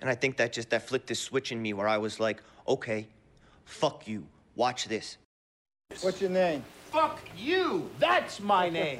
And I think that flicked this switch in me where I was like, okay, fuck you. Watch this. What's your name? Fuck you! That's my name!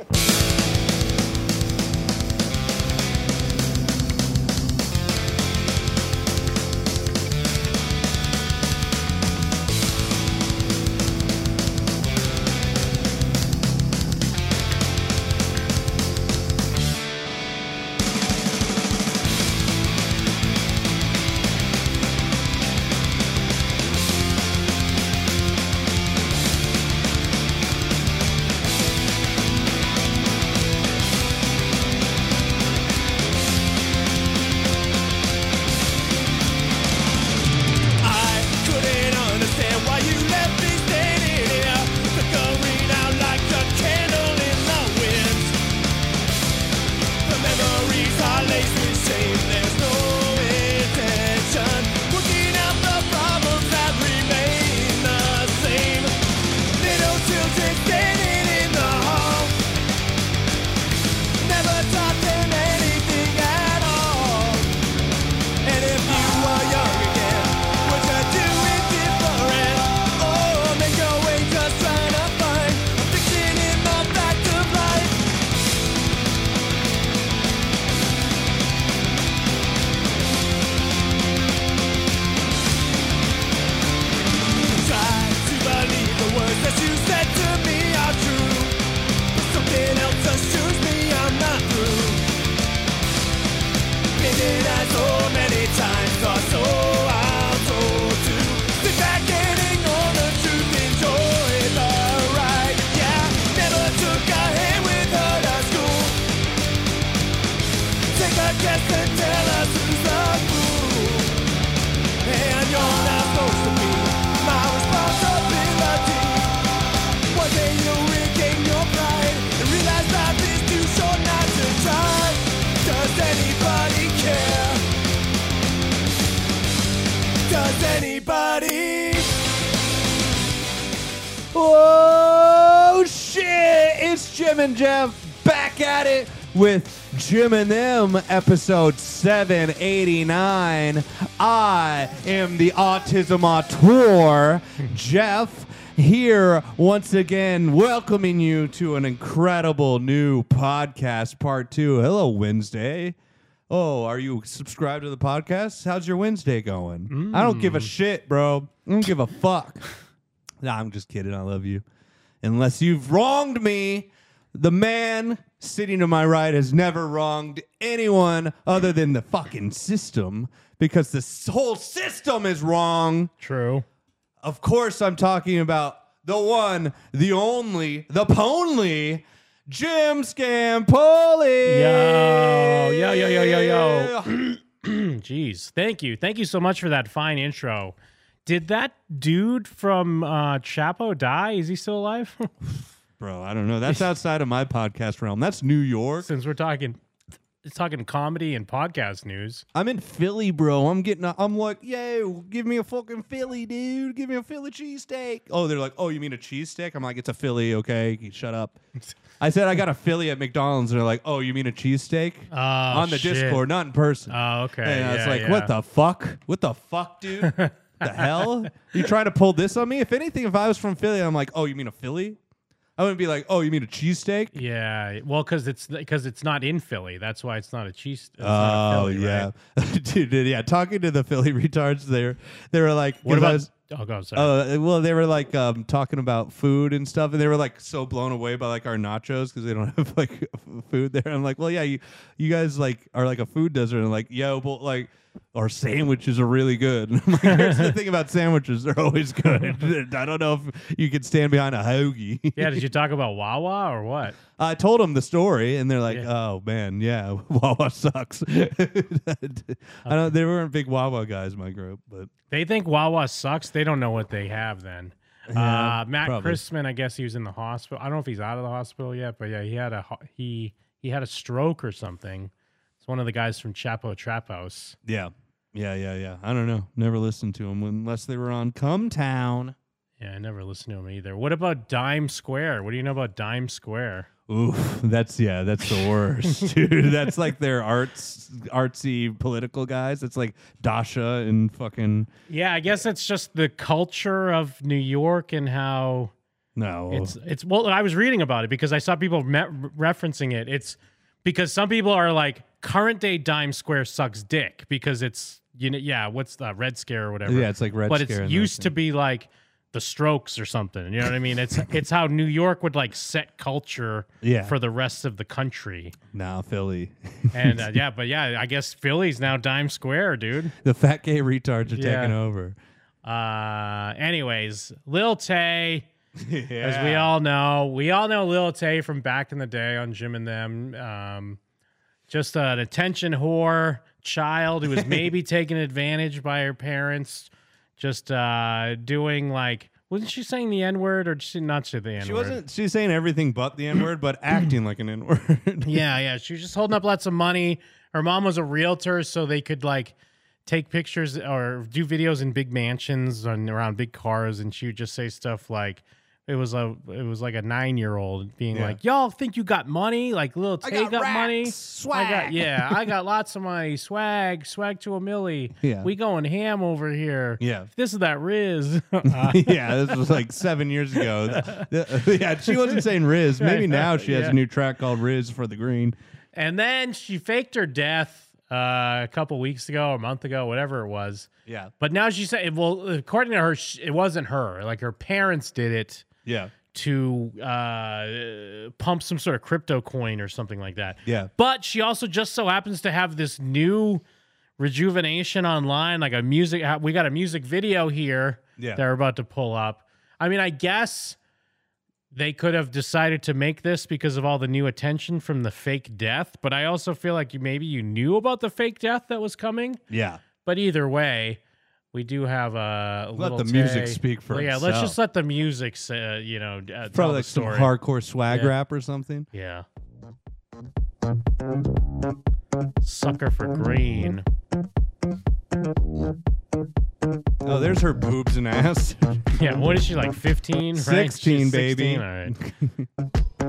Oh shit! It's Jim and Jeff back at it with Jim and Them, episode 789. I am the Autism Auteur, Jeff, here once again, welcoming you to an incredible new podcast, part 2. Hello, Wednesday. Oh, are you subscribed to the podcast? How's your Wednesday going? I don't give a shit, bro. I don't give a fuck. Nah, I'm just kidding. I love you. Unless you've wronged me, the man sitting to my right has never wronged anyone other than the fucking system, because the whole system is wrong. True. Of course, I'm talking about the one, the only, the ponly, Jim Scampoli. Yo. Jeez. Thank you so much for that fine intro. Did that dude from Chapo die? Is he still alive? Bro, I don't know. That's outside of my podcast realm. That's New York. Since we're talking comedy and podcast news. I'm in Philly, bro. I'm like, yo, give me a fucking Philly, dude. Give me a Philly cheesesteak. Oh, they're like, oh, you mean a cheesesteak? I'm like, it's a Philly, okay? Shut up. I said I got a Philly at McDonald's, and they're like, oh, you mean a cheesesteak? On the Discord, not in person. Oh, okay. And I was like, what the fuck? What the fuck, dude? The hell? You trying to pull this on me? If anything, if I was from Philly, I'm like, oh, you mean a Philly? I wouldn't be like, oh, you mean a cheesesteak? Yeah, well, because it's not in Philly. That's why it's not a cheese. It's Oh, not a Philly, yeah. right? Dude, yeah. Talking to the Philly retards, they were like, What about? sorry. Well, they were like talking about food and stuff, and they were like so blown away by like our nachos because they don't have like food there. I'm like, well, yeah, you guys like are like a food desert, and like, yo, but like our sandwiches are really good. And I'm like, here's the thing about sandwiches, they're always good. I don't know if you can stand behind a hoagie. Yeah, did you talk about Wawa or what? I told them the story, and they're like, "Oh man, yeah, Wawa sucks." I don't. They weren't big Wawa guys in my group, but They think Wawa sucks. They don't know what they have then. Yeah, Matt probably. Christman, I guess he was in the hospital. I don't know if he's out of the hospital yet, but yeah, he had a stroke or something. It's one of the guys from Chapo Trap House. yeah. I don't know. Never listened to them unless they were on Come Town. Yeah, I never listened to him either. What about Dime Square? What do you know about Dime Square? Oof, that's the worst, dude. That's like their artsy political guys. It's like Dasha and fucking Yeah, I guess it's just the culture of New York and how no. it's well, I was reading about it because I saw people referencing it. It's because some people are like current day Dime Square sucks dick because it's what's the Red Scare or whatever. Yeah, it's like Red but Scare. But it's used to be like the Strokes or something. You know what I mean? It's how New York would like set culture for the rest of the country. Now Philly. And I guess Philly's now Dime Square, dude. The fat gay retards are taking over. Anyways, Lil Tay, as we all know Lil Tay from back in the day on Jim and Them. Just an attention whore child who was maybe taken advantage by her parents. Just doing like, wasn't she saying the N-word or did she not say the N-word? She wasn't. She's saying everything but the N-word, but acting like an N-word. Yeah. She was just holding up lots of money. Her mom was a realtor, so they could like take pictures or do videos in big mansions and around big cars, and she would just say stuff like, it was like a 9-year-old being like, y'all think you got money? Like Lil Tay got money. Swag. I got lots of money. Swag to a milli. Yeah. We going ham over here. Yeah. This is that Riz. Yeah, this was like 7 years ago. Yeah, she wasn't saying Riz. Maybe now she has a new track called Riz for the Green. And then she faked her death a couple weeks ago, a month ago, whatever it was. Yeah. But now she said, well, according to her, it wasn't her. Like her parents did it. Yeah. To pump some sort of crypto coin or something like that. Yeah. But she also just so happens to have this new rejuvenation online, like we got a music video here that we're about to pull up. I mean, I guess they could have decided to make this because of all the new attention from the fake death, but I also feel like maybe you knew about the fake death that was coming. Yeah. But either way, we do have a let the music speak for itself. Yeah, let's just let the music, tell probably the like some story. hardcore swag rap or something. Yeah. Sucker for green. Oh, there's her boobs and ass. Yeah, what is she, like 15? 16, right? baby. 16? All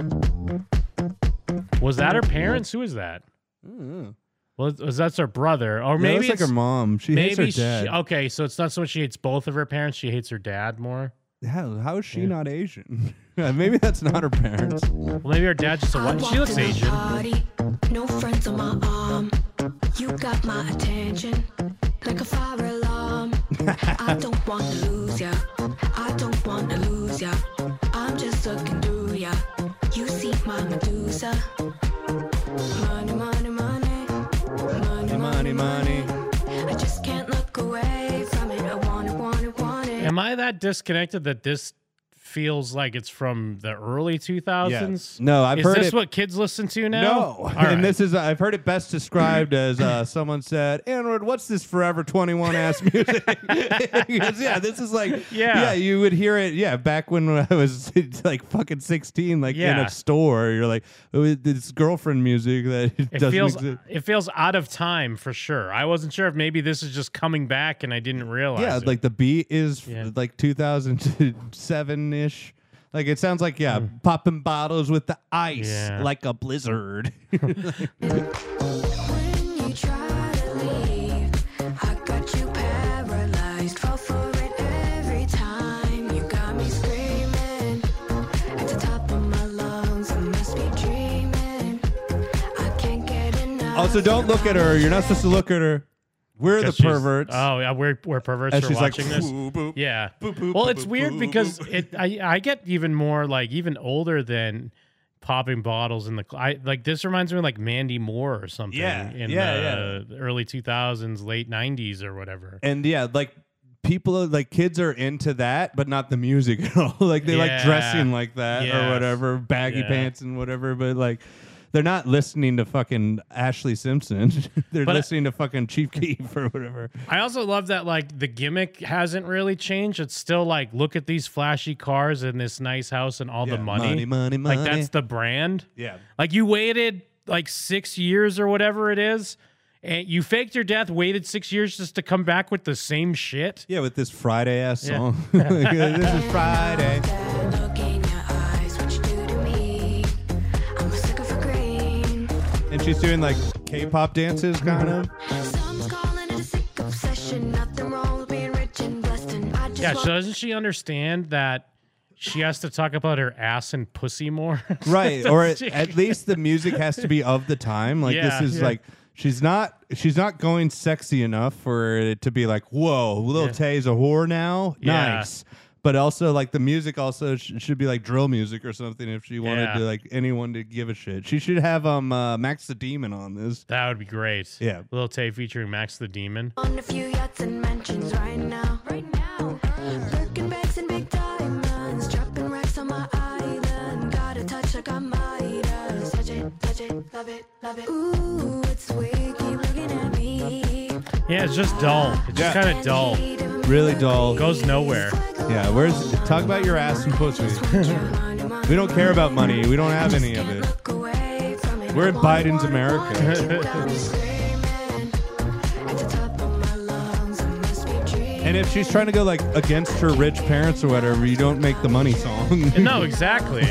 right. Was that her parents? Who is that? Well, that's her brother, or maybe it's like her mom. She hates her dad. Okay, so it's not so much she hates both of her parents; she hates her dad more. How is she not Asian? Maybe that's not her parents. Well, maybe her dad's just a white. She looks Asian. Party, no friends on my arm. You got my attention like a fire alarm. I don't want to lose ya. I don't want to lose ya. I'm just looking through ya. You see my Medusa. Money, money, money. Money. I just can't look away from it. I want it. Am I that disconnected that this feels like it's from the early 2000s? Yes. No, I've heard it. Is this it. what kids listen to now? No. All And right. this is, I've heard it best described as someone said, Edward, what's this Forever 21 ass music? Because, this is like, you would hear it, back when I was like fucking 16, like in a store, you're like, oh, this girlfriend music that doesn't exist. It feels out of time for sure. I wasn't sure if maybe this is just coming back and I didn't realize it. Like the beat is like 2007-ish. Like it sounds like popping bottles with the ice like a blizzard. When you try to leave, I got you paralyzed. Fall for it every time. You got me screaming at the top of my lungs. I must be dreaming. I can't get enough. Also, don't look at her. You're not supposed to look at her. We're the perverts. Oh, yeah, we're perverts And for she's like, watching this. "Boop, boop, Yeah. boop, boop, Well, boop, it's boop, weird boop, because boop. I get even more like even older than popping bottles in the like this reminds me of like Mandy Moore or something in the early 2000s, late 90s or whatever. And like people are, like kids are into that, but not the music at all. Like they like dressing like that or whatever, baggy pants and whatever, but like they're not listening to fucking Ashley Simpson. They're listening to fucking Chief Keef or whatever. I also love that like the gimmick hasn't really changed. It's still like, look at these flashy cars and this nice house and all the money. Money. Like that's the brand. Yeah. Like you waited like 6 years or whatever it is, And you faked your death, waited 6 years just to come back with the same shit. Yeah, with this Friday ass song. This is Friday. Look in your eyes, what you do to me. I'm a sucker for green. And she's doing like K-pop dances, kind of. Some's calling it a sick obsession. Nothing wrong with being rich and blessed. And I just Yeah, want- so doesn't she understand that she has to talk about her ass and pussy more? Right, or at least the music has to be of the time. Like Yeah, this is yeah. like she's not going sexy enough for it to be like, whoa, Lil Tay's a whore now. Yeah. Nice. But also like the music also should be like drill music or something if she wanted Yeah. to like anyone to give a shit. She should have Max the Demon on this. That would be great. Yeah. Lil Tay featuring Max the Demon. on a few yachts and mansions right now. Right now. Birkin bags and big diamonds. Dropping racks on my island. Got a touch like I might have. Touch it, love it, love it. Ooh, it's sweet. Keep looking at me. Yeah, it's just dull. It's just kind of dull. Really dull. Goes nowhere. Yeah, talk about your ass and pussy. We don't care about money. We don't have any of it. We're in Biden's America. And if she's trying to go like against her rich parents or whatever, you don't make the money song. No, exactly.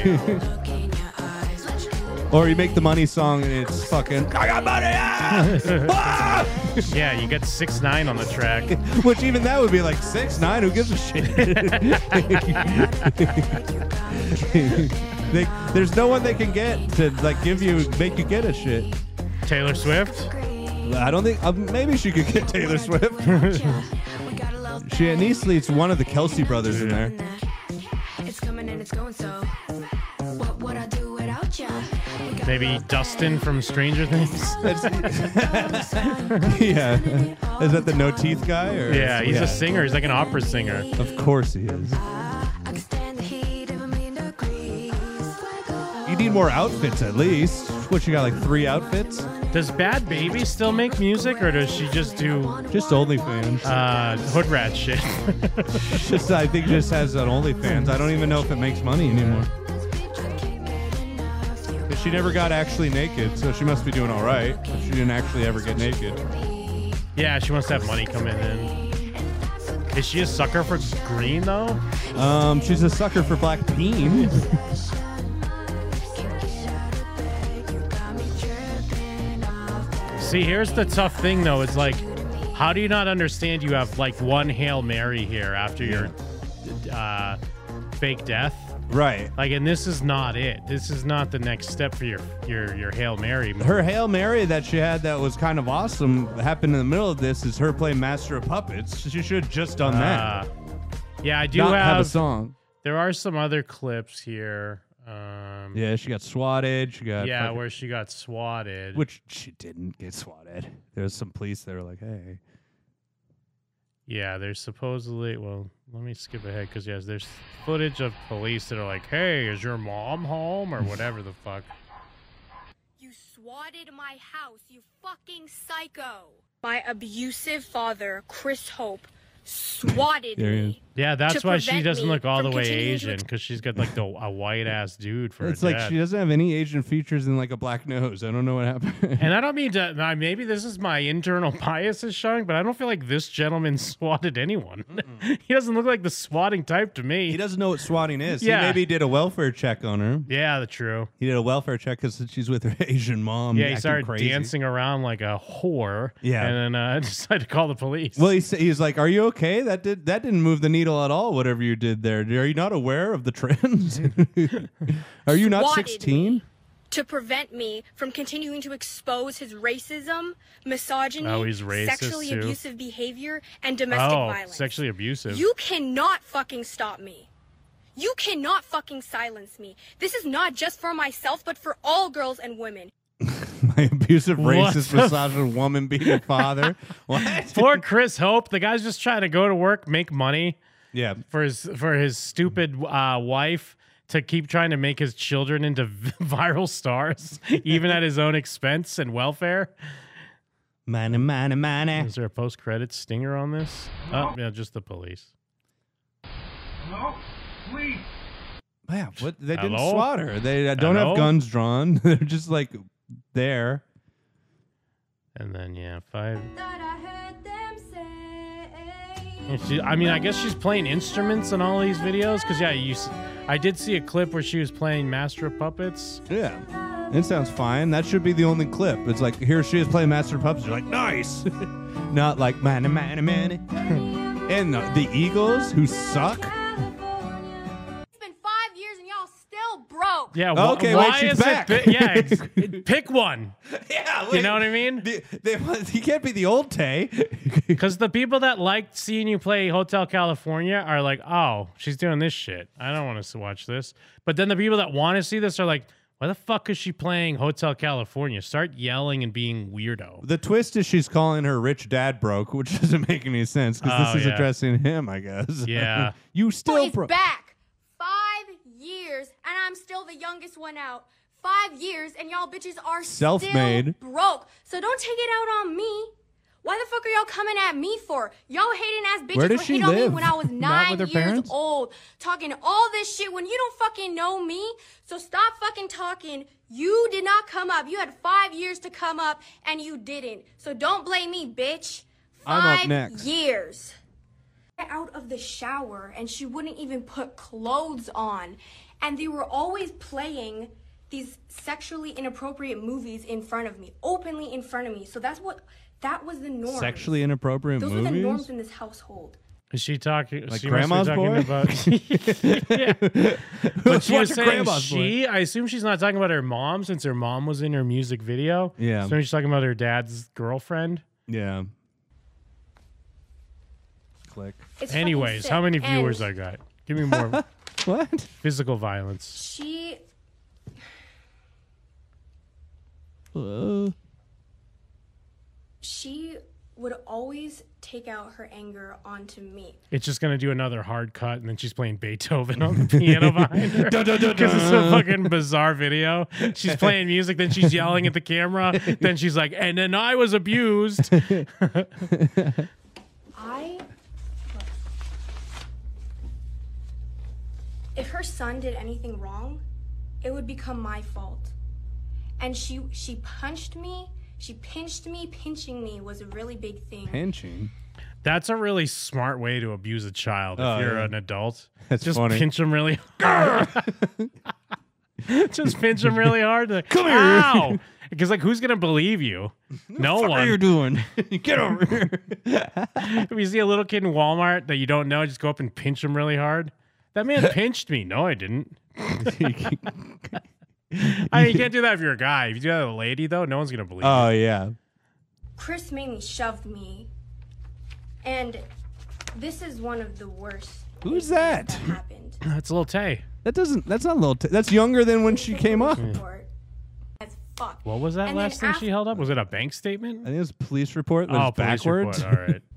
Or you make the money song and it's fucking I got money. Ah! Yeah, you get 6ix9ine on the track. Which even that would be like 6ix9ine. Who gives a shit? There's no one they can get to like make you get a shit. Taylor Swift. I don't think maybe she could get Taylor Swift. She at least leads one of the Kelsey brothers in there. It's coming and it's going, so what would I do without ya? Maybe Dustin from Stranger Things. Yeah. Is that the no teeth guy? Or Yeah, he's a singer. He's like an opera singer. Of course he is. I can stand the heat of a million degrees. You need more outfits at least. What, you got like 3 outfits? Does Bad Baby still make music, or does she just do Just OnlyFans. hood rat shit? I think just has an OnlyFans. I don't even know if it makes money anymore. But she never got actually naked, so she must be doing all right. She didn't actually ever get naked. Yeah, she wants to have money coming in. Is she a sucker for green though? She's a sucker for black peen. See, here's the tough thing though. It's like, how do you not understand you have like one Hail Mary here after your fake death? Right. Like, and this is not it. This is not the next step for your Hail Mary. Her Hail Mary that she had that was kind of awesome happened in the middle of this is her playing Master of Puppets. She should have just done that. Yeah, I do Not have a song. There are some other clips here. Yeah, she got swatted. She got Yeah, fucking- where she got swatted. which she didn't get swatted. There was some police that were like, "Hey." Yeah, there's supposedly. Well, let me skip ahead because yes, there's footage of police that are like, "Hey, is your mom home?" or whatever the fuck. You swatted my house, you fucking psycho. My abusive father, Chris Hope, swatted There he is. me. Yeah, that's To why she prevent doesn't me look all the from way continuing to Asian because she's got like a white ass dude for It's a like dad. she doesn't have any Asian features and like a black nose. I don't know what happened. And I don't mean to. Maybe this is my internal bias is showing, but I don't feel like this gentleman swatted anyone. He doesn't look like the swatting type to me. He doesn't know what swatting is. Yeah. He maybe did a welfare check on her. Yeah, that's true. He did a welfare check because she's with her Asian mom. Yeah, he acting started crazy. dancing around like a whore. Yeah. and then decided to call the police. Well, he's like, "Are you okay? That didn't move the needle at all. Whatever you did there. Are you not aware of the trends? Are you not Swatted 16?" me to prevent me from continuing to expose his racism, misogyny, Oh, he's racist, sexually too. abusive behavior, and domestic violence. Sexually abusive. You cannot fucking stop me. You cannot fucking silence me. This is not just for myself, but for all girls and women. My abusive, What racist, the misogynist woman beating father. What? Poor Chris Hope. The guy's just trying to go to work, make money Yeah. for his stupid wife to keep trying to make his children into viral stars, even at his own expense and welfare. Money. Is there a post-credit stinger on this? Oh, yeah, just the police. Yeah, what? They didn't Hello? swat her. They don't Hello? have guns drawn. They're just like there. And then yeah, 5. Thought I heard them say. And I mean, I guess she's playing instruments in all these videos. Because yeah, I did see a clip where she was playing Master of Puppets. Yeah. It sounds fine. That should be the only clip. It's like, here she is playing Master of Puppets. You're like, nice. Not like, man. And the Eagles, who suck. It's been 5 years and y'all still broke. Yeah. Okay, why wait, she's is back. Pick one. Yeah. You know what I mean? He can't be the old Tay. Because the people that liked seeing you play Hotel California are like, oh, she's doing this shit. I don't want to watch this. But then the people that want to see this are like, why the fuck is she playing Hotel California? Start yelling and being weirdo. The twist is she's calling her rich dad broke, which doesn't make any sense because this is addressing him, I guess. Yeah. You still It's back. 5 years and I'm still the youngest one out. 5 years and y'all bitches are Self-made. still broke. So don't take it out on me. Why the fuck are y'all coming at me for? Y'all hating ass bitches Where does were she hit on me live? when I was Not with 9 her years parents? old. Talking all this shit when you don't fucking know me. So stop fucking talking. You did not come up. You had 5 years to come up and you didn't. So don't blame me, bitch. I'm up 5 next. years. Out of the shower and she wouldn't even put clothes on. And they were always playing these sexually inappropriate movies in front of me, openly in front of me. So that was the norm. Sexually inappropriate Those movies? were the norms in this household. Is she talking? Like she Grandma's must be talking Boy? about. Yeah. But she was Watch saying Grandma's Boy. I assume she's not talking about her mom since her mom was in her music video. Yeah. So she's talking about her dad's girlfriend. Yeah. Click. It's fucking Anyways, sick. how many viewers And I got? Give me more What? physical violence. She would always take out her anger onto me. It's just gonna do another hard cut, and then she's playing Beethoven on the piano behind her. Dun, dun, dun, Because it's a dun. fucking bizarre video. She's playing music, then she's yelling at the camera. Then she's like, "And then I was abused." If her son did anything wrong, it would become my fault. And she punched me. She pinched me. Pinching me was a really big thing. Pinching? That's a really smart way to abuse a child if Oh, you're yeah. an adult. That's just funny. pinch them really hard. Just pinch them really hard. Like, Come here. Ow! Because like, who's gonna believe you? No What are you one. doing? Get over here. If you see a little kid in Walmart that you don't know, just go up and pinch him really hard. That man pinched me. No, I didn't. I mean, you can't do that if you're a guy. If you do that with a lady, though, no one's gonna believe Oh, you. yeah. Chris mainly shoved me. And this is one of the worst Who's incidents that? happened. That's a little Tay. That's not a little, that's younger than when she came up. Report. As fuck. What was that And last then thing she held up? Was it a bank statement? I think it was a police report that Oh, was police backwards. report. All right.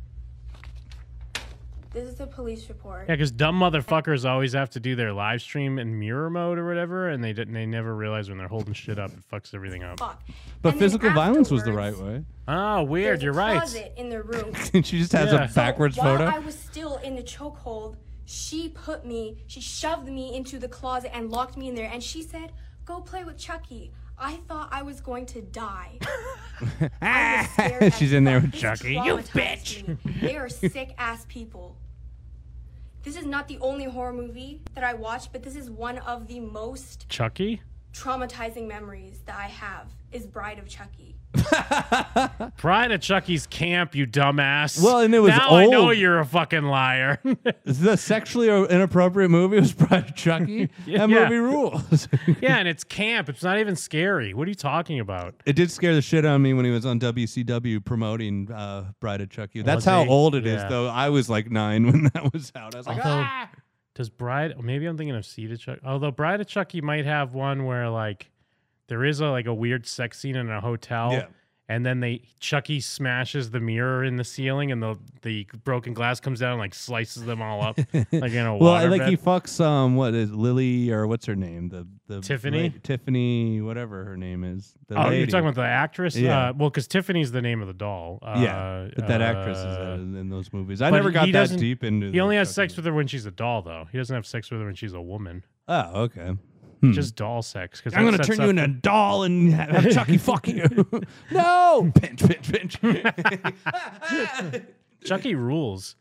This is the police report. Yeah, because dumb motherfuckers always have to do their live stream in mirror mode or whatever, and they never realize when they're holding shit up, it fucks everything up. Fuck. But And then physical violence was the right afterwards, way. Oh, weird. there's You're a right. closet in the room. She just has Yeah. a backwards So while photo. I was still in the chokehold, she shoved me into the closet and locked me in there. And she said, "Go play with Chucky." I thought I was going to die. I was scared as She's in there fuck. with This Chucky. You traumatized me. They are sick ass people. This is not the only horror movie that I watched, but this is one of the most Chucky? traumatizing memories that I have is Bride of Chucky. Pride of Chucky's camp, you dumbass. Well, and it was now I know old. you're a fucking liar. The sexually inappropriate movie was Bride of Chucky. That Yeah. movie rules. Yeah, and it's camp. It's not even scary. What are you talking about? It did scare the shit out of me when he was on WCW promoting Bride of Chucky. That's Was how he? old it is, Yeah. though. I was like 9 when that was out. I was like, Although, ah! does Bride? Maybe I'm thinking of Seed of Chucky. Although Bride of Chucky might have one where like there is a weird sex scene in a hotel. Yeah. And then Chucky smashes the mirror in the ceiling, and the broken glass comes down and like slices them all up like in a Well, water like bed. he fucks what is Lily or what's her name? The Tiffany? Tiffany, whatever her name is. The Oh, lady. you're talking about the actress? Yeah. Well, because Tiffany's the name of the doll. Yeah, but that actress is in those movies. I but never got he that doesn't- deep into. He only has Chucky sex with her when she's a doll, though. He doesn't have sex with her when she's a woman. Oh, okay. Just doll sex. Because I'm going to turn you into a doll and have Chucky fuck you. No! Pinch, pinch, pinch. Chucky rules.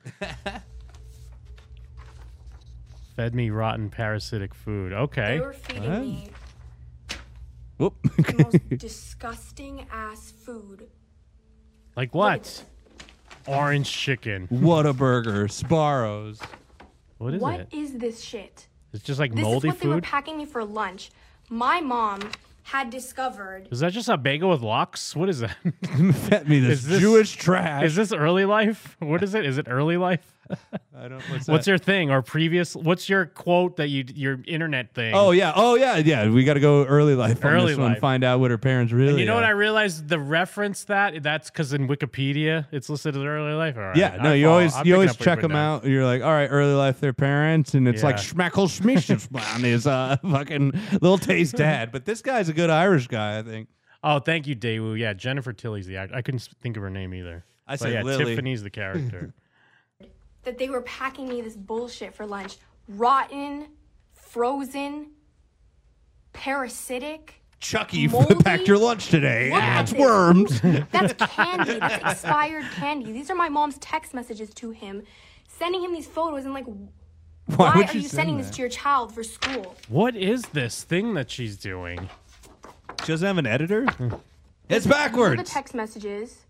Fed me rotten parasitic food. Okay. They were feeding me Whoop. the most disgusting ass food. Like what? Orange chicken. Whataburger, Sparrows. What is What it? is this shit? It's just like This moldy is what they were food. packing me for lunch. My mom had discovered. Is that just a bagel with lox? What is that? Fed me this Is this- Jewish trash. Is this early life? What is it? Is it early life? I don't. What's your thing or previous? What's your quote that your internet thing? Oh yeah. We got to go early life on Early this one. life. Find out what her parents really. And you know what? are. I realized the reference that's because in Wikipedia it's listed as early life. All right. Yeah, no, I you follow. always I'm you picking always up what check you're them putting down. out. You're like, all right, early life, their parents, and it's like Yeah. Schmeckle Schmischman is fucking Little Tay's dad. But this guy's a good Irish guy, I think. Oh, thank you, Daewoo. Yeah, Jennifer Tilly's the actor. I couldn't think of her name either. I But said yeah, Lily. Tiffany's the character. That they were packing me this bullshit for lunch. Rotten, frozen, parasitic. Chucky Moldy? packed your lunch today. Look at It's this. worms. That's candy. That's expired candy. These are my mom's text messages to him, sending him these photos and like, why would are you you send sending that? this to your child for school? What is this thing that she's doing? She doesn't have an editor. It's These are the backwards. text messages.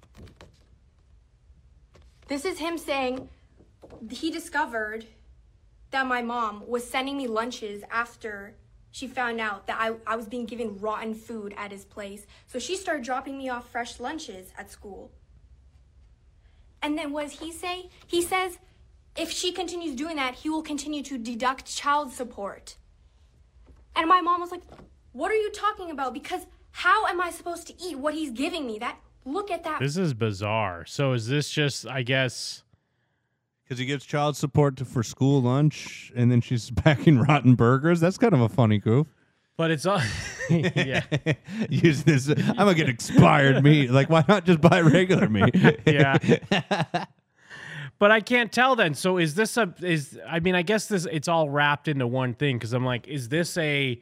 This is him saying he discovered that my mom was sending me lunches after she found out that I was being given rotten food at his place. So she started dropping me off fresh lunches at school. And then what does he say? He says if she continues doing that, he will continue to deduct child support. And my mom was like, what are you talking about? Because how am I supposed to eat what he's giving me? Look at that. This is bizarre. So is this just, I guess, Because he gives child support for school lunch, and then she's packing rotten burgers. That's kind of a funny goof. but it's all, yeah. Use this. I'm gonna get expired meat. Like, why not just buy regular meat? Yeah. But I can't tell then. So is this I mean, I guess it's all wrapped into one thing because I'm like, is this a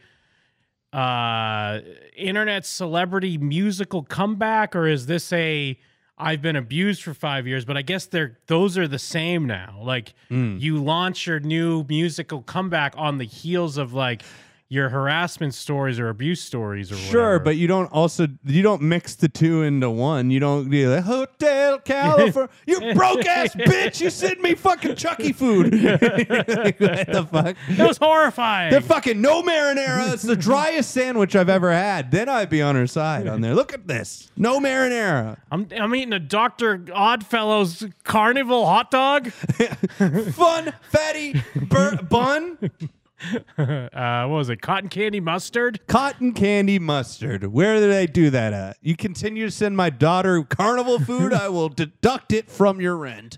internet celebrity musical comeback or is this a I've been abused for 5 years, but I guess those are the same now. Like you launch your new musical comeback on the heels of like your harassment stories or abuse stories or Sure, whatever. but you don't mix the two into one. You don't do like Hotel California. You broke ass bitch. You sent me fucking Chucky food. Like, what the fuck? That was horrifying. The fucking no marinara. It's the driest sandwich I've ever had. Then I'd be on her side on there. Look at this. No marinara. I'm eating a Dr. Oddfellow's carnival hot dog. Fun, fatty bun. What was it? Cotton candy mustard? Cotton candy mustard. Where do they do that at? You continue to send my daughter carnival food, I will deduct it from your rent.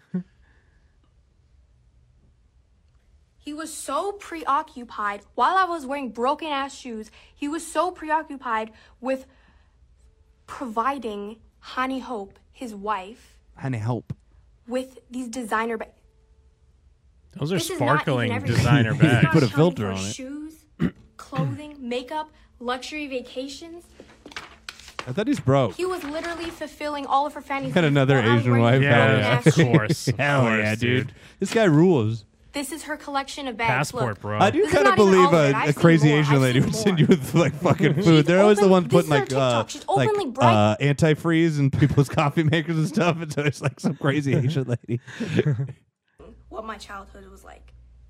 He was so preoccupied while I was wearing broken ass shoes. He was so preoccupied with providing Honey Hope, his wife, Honey, help. with these designer bags. Those are This is not even sparkling everything. designer He's not bags. Put a charging filter for on it. Shoes, clothing, makeup, luxury vacations. I thought he's broke. He was literally fulfilling all of her fantasies. Had another while I was Asian wearing wife. these Yeah, broken of ass shoes. course. Of Hell course, yeah, dude. This guy rules. This is her collection of bags. Passport, Look, bro. I do This is kind of not even believe all of it. a I've crazy seen more. Asian I've lady seen would send you more. with like fucking food. They're always the open- ones putting this is her like TikTok. She's openly bright. antifreeze in people's coffee makers and stuff. And so it's like some crazy Asian lady. What my childhood was like.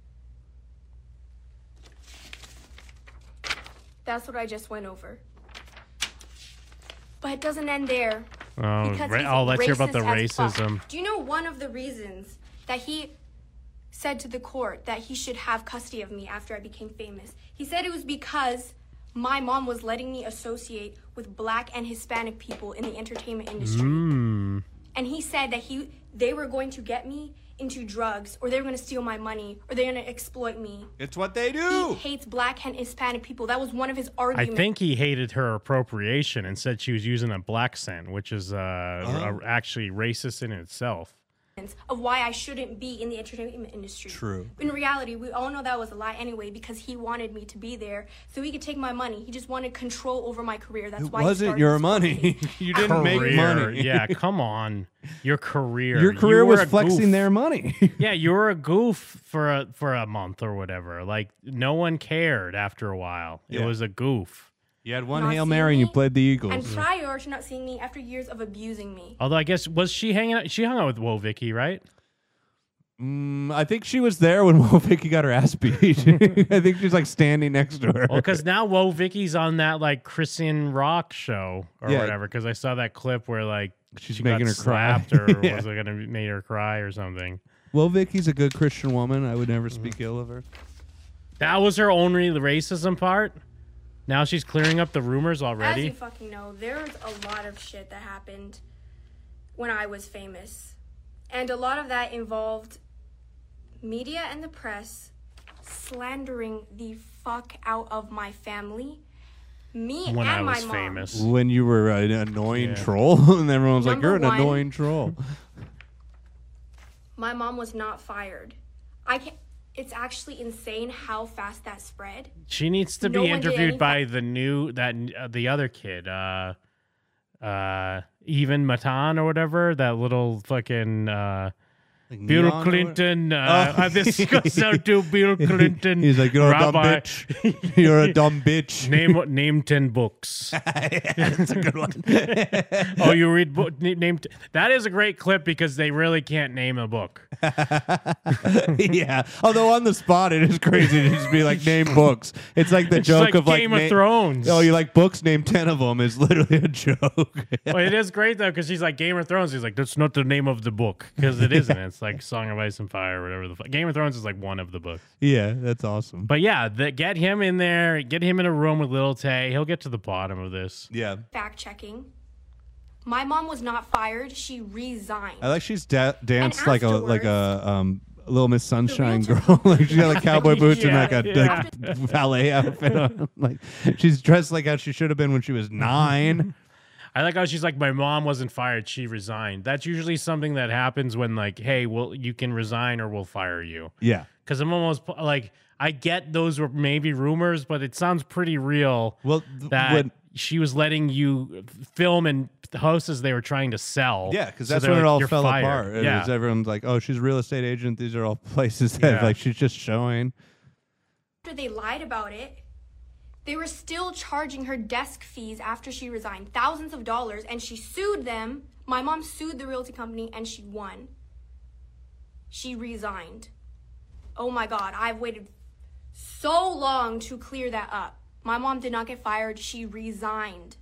That's what I just went over. But it doesn't end there. Oh, Because let's hear about the racist as fuck. racism. Do you know one of the reasons that he said to the court that he should have custody of me after I became famous? He said it was because my mom was letting me associate with Black and Hispanic people in the entertainment industry. And he said that they were going to get me into drugs, or they were going to steal my money, or they're going to exploit me. It's what they He do. hates Black and Hispanic people. That was one of his I arguments. think he hated her appropriation and said she was using a black scent, which is actually racist in itself. sense of why I shouldn't be in the entertainment industry. True. In reality, we all know that was a lie anyway because he wanted me to be there so he could take my money. He just wanted control over my career. That's why It he wasn't started your this money. company. You didn't make money. Yeah, come on. Your career. Your career You were was a flexing goof. their money. Yeah, you were a goof for a month or whatever. Like no one cared after a while. It Yeah. was a goof. You had one Not Hail seeing Mary and you me, played the Eagles. And prior to not seeing me after years of abusing me. Although I guess was she hanging out? She hung out with Woah Vicky, right? I think she was there when Woah Vicky got her ass beat. I think she's like standing next to her. Well, because now Woah Vicky's on that like Christian Rock show or Yeah. whatever. Because I saw that clip where like She's she making got her cry. slapped or Yeah. was it gonna make her cry or something? Well, Vicky's a good Christian woman. I would never speak ill of her. That was her only racism part. Now she's clearing up the rumors As already. you fucking know, there's a lot of shit that happened when I was famous. And a lot of that involved media and the press slandering the fuck out of my family, me When and I my was mom. famous. When you were an annoying Yeah. troll, and everyone's like, Number "You're an one. annoying troll." My mom was not fired. I can't. It's actually insane how fast that spread. She needs to No be one did interviewed by anything. the other kid, Even Matan or whatever, that little fucking Like Bill neon or Clinton. Oh. This goes out to Bill Clinton. He's like, "You're a dumb Rabbi. bitch. You're a dumb bitch." Name 10 books. That's a good one. Oh, you read book? That is a great clip because they really can't name a book. Yeah. Although on the spot, it is crazy to just be like, "Name books." It's like the It's joke like of like Game of Thrones. Oh, you like books? Name 10 of them. Is literally a joke. Well, it is great though because she's like Game of Thrones. He's like, that's not the name of the book because it isn't. It's like Song of Ice and Fire or whatever the fuck. Game of Thrones is like one of the books. Yeah, that's awesome. But yeah, get him in there. Get him in a room with Lil Tay. He'll get to the bottom of this. Yeah. Fact checking. My mom was not fired. She resigned. I like she's danced And like a Little Miss Sunshine girl. Like she got like cowboy boots and like a Yeah. like, ballet outfit on. Like she's dressed like how she should have been when she was 9. I like how she's like, my mom wasn't fired. She resigned. That's usually something that happens when like, hey, well, you can resign or we'll fire you. Yeah. Because I'm almost like, I get those were maybe rumors, but it sounds pretty real. Well, that she was letting you film in houses they were trying to sell. yeah, because So that's they're when it like, all "You're fell fired." apart. It Yeah. was everyone's like, "Oh, she's a real estate agent. These are all places that Yeah. like she's just showing." After they lied about it, they were still charging her desk fees after she resigned, thousands of dollars, and she sued them. My mom sued the realty company and she won. She resigned. Oh my God, I've waited so long to clear that up. My mom did not get fired, she resigned.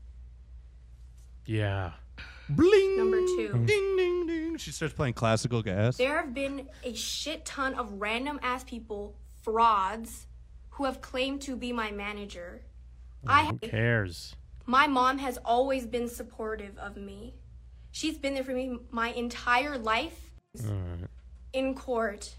Yeah. Bling. Number 2. Ding ding ding. She starts playing classical gas. There have been a shit ton of random ass people, frauds, who have claimed to be my manager. Who cares? My mom has always been supportive of me. She's been there for me my entire life. In court,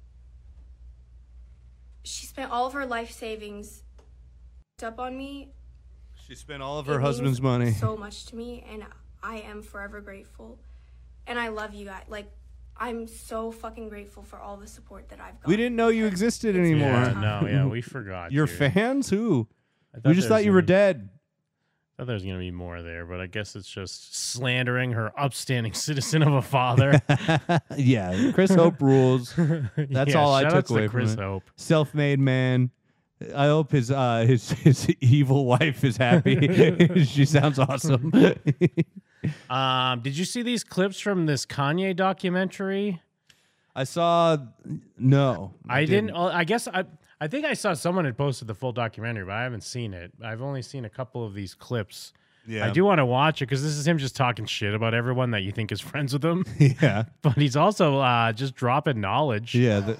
she spent all of her life savings up on me. She spent all of It her husband's money. means so much to me, and I am forever grateful. And I love you guys. Like, I'm so fucking grateful for all the support that I've got. We didn't know you existed anymore. Yeah, no, yeah, we forgot. Your you. fans? Who? I We just there thought was you were gonna- dead. I thought there was going to be more there, but I guess it's just slandering her upstanding citizen of a father. Yeah, Chris Hope rules. That's Yeah, all I shout took outs to away Chris from it. Hope. Self-made man. I hope his evil wife is happy. She sounds awesome. Did you see these clips from this Kanye documentary? I saw. No, I didn't. I guess I think I saw someone had posted the full documentary, but I haven't seen it. I've only seen a couple of these clips. Yeah. I do want to watch it because this is him just talking shit about everyone that you think is friends with him. Yeah. But he's also just dropping knowledge. Yeah.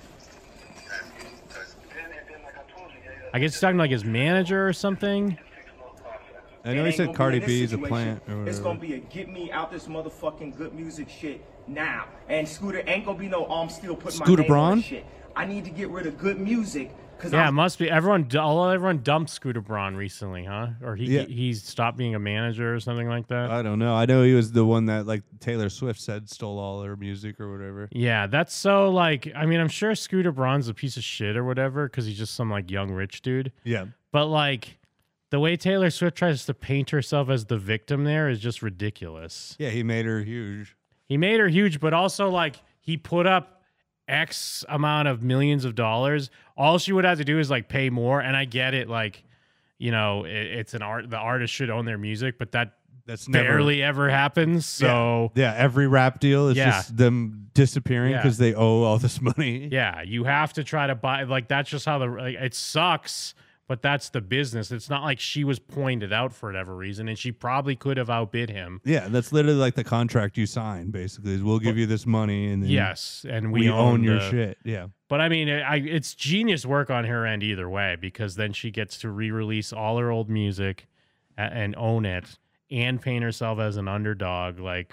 I guess he's talking to like his manager or something. I know It he ain't said gonna Cardi be in B this is a situation. plant. Or It's whatever. gonna be a get me out this motherfucking good music shit now. And Scooter ain't gonna be no I'm still putting Scooter my name on Braun? shit. I need to get rid of good music Yeah, it must be. Everyone dumped Scooter Braun recently, huh? Or he stopped being a manager or something like that. I don't know. I know he was the one that like Taylor Swift said stole all her music or whatever. Yeah, that's so like. I mean, I'm sure Scooter Braun's a piece of shit or whatever because he's just some like young rich dude. Yeah, but like the way Taylor Swift tries to paint herself as the victim there is just ridiculous. Yeah, he made her huge. He made her huge, but also like he put up X amount of millions of dollars. All she would have to do is like pay more. And I get it. Like, you know, it's an art. The artist should own their music, but that's barely ever happens. So yeah, every rap deal is just them disappearing because they owe all this money. Yeah. You have to try to buy, like, that's just how it sucks, but that's the business. It's not like she was pointed out for whatever reason, and she probably could have outbid him. Yeah, that's literally like the contract you sign, basically. Is we'll give you this money, and then and we own your shit. Yeah. But I mean, it's genius work on her end either way, because then she gets to re-release all her old music and own it and paint herself as an underdog, like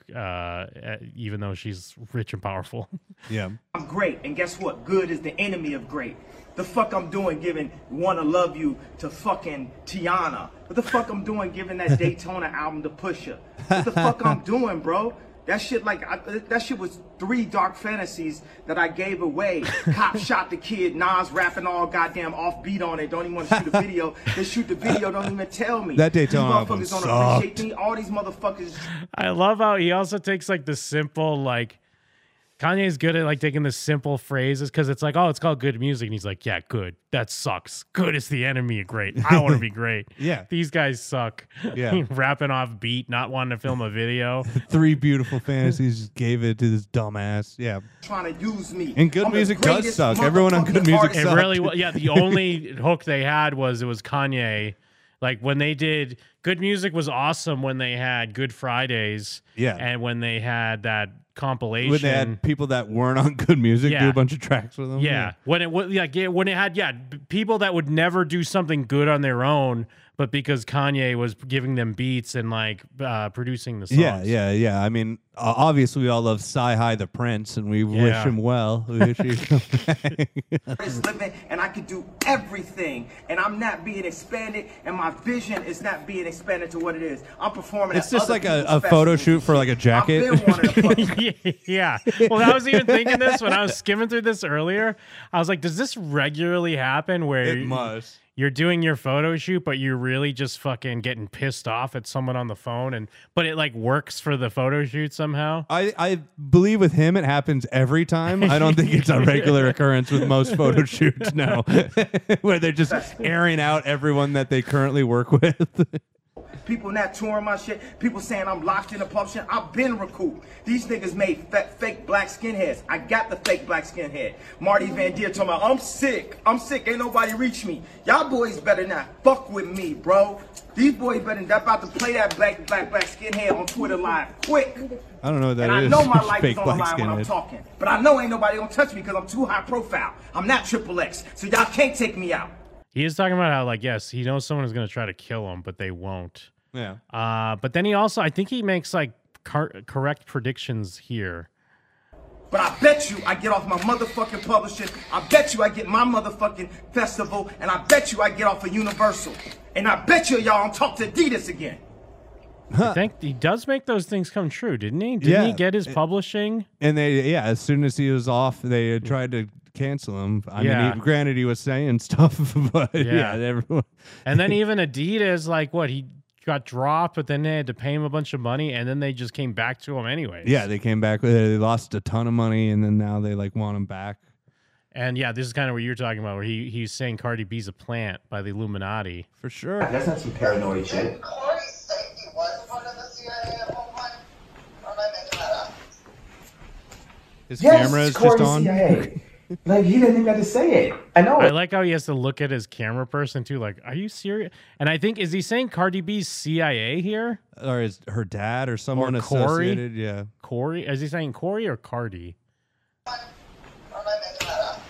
even though she's rich and powerful. Yeah. I'm great, and guess what? Good is the enemy of great. The fuck I'm doing giving Wanna Love You to fucking Tiana? What the fuck I'm doing giving that Daytona album to Pusha? What the fuck I'm doing, bro? That shit that shit was 3 dark fantasies that I gave away. Cop shot the kid, Nas rapping all goddamn offbeat on it. Don't even want to shoot a video. They shoot the video, don't even tell me. That Daytona album these motherfuckers don't sucked. appreciate me. All these motherfuckers. I love how he also takes like the simple, like, Kanye's good at like taking the simple phrases because it's like, oh, it's called good music. And he's like, yeah, good. That sucks. Good is the enemy of great. I want to be great. Yeah. These guys suck. Yeah. Rapping off beat, not wanting to film a video. 3 beautiful fantasies, just gave it to this dumbass. Yeah. Trying to use me. And good music does suck. Everyone on good music It sucked. really was. Yeah, the only hook they had was Kanye. Like when they did good music was awesome when they had Good Fridays. Yeah. And when they had that compilation. When they had people that weren't on good music do a bunch of tracks with them. Yeah. When it was when it had people that would never do something good on their own, but because Kanye was giving them beats and like producing the songs. Yeah. I mean, obviously we all love Sci-Hi the Prince, and we wish him well. We wish he living, and I can do everything, and I'm not being expanded, and my vision is not being expanded to what it is. I'm performing. It's just like a photo shoot for like a jacket. Yeah. Well, I was even thinking this when I was skimming through this earlier. I was like, does this regularly happen where it must? You're doing your photo shoot, but you're really just fucking getting pissed off at someone on the phone, but it like works for the photo shoot somehow. I believe with him it happens every time. I don't think it's a regular occurrence with most photo shoots now, where they're just airing out everyone that they currently work with. People not touring my shit. People saying I'm locked in a pub shit. I've been recouped. These niggas made fake black skinheads. I got the fake black skinhead. Marty Van Deer told me, I'm sick. Ain't nobody reach me. Y'all boys better not fuck with me, bro. These boys better not about to play that black skinhead on Twitter live quick. I don't know what that and is. I know my life fake is on the black line when I'm skinhead. talking. But I know ain't nobody gonna touch me because I'm too high profile. I'm not Triple X. So y'all can't take me out. He is talking about how, like, yes, he knows someone is going to try to kill him, but they won't. Yeah. But then he also, I think he makes like correct predictions here. But I bet you I get off my motherfucking publishing. I bet you I get my motherfucking festival. And I bet you I get off of Universal. And I bet you y'all don't talk to Adidas again. I think he does make those things come true, didn't he? Didn't he get his publishing? And as soon as he was off, they tried to cancel him. I mean, granted, he was saying stuff, but everyone. And then even Adidas, like, he got dropped, but then they had to pay him a bunch of money, and then they just came back to him anyways. Yeah, they came back. They lost a ton of money, and then now they like want him back. And yeah, this is kind of what you're talking about, where he's saying Cardi B's a plant by the Illuminati. For sure. That's not some paranoid shit. Corey said he was a part of the CIA at one point. Or am I making that up? His camera is just on. CIA. Like, he didn't even have to say it. I know. I like how he has to look at his camera person too. Like, are you serious? And I think, is he saying Cardi B's CIA here? Or is her dad or someone Or Corey? associated? Yeah. Corey? Is he saying Corey or Cardi? Or am I making that up?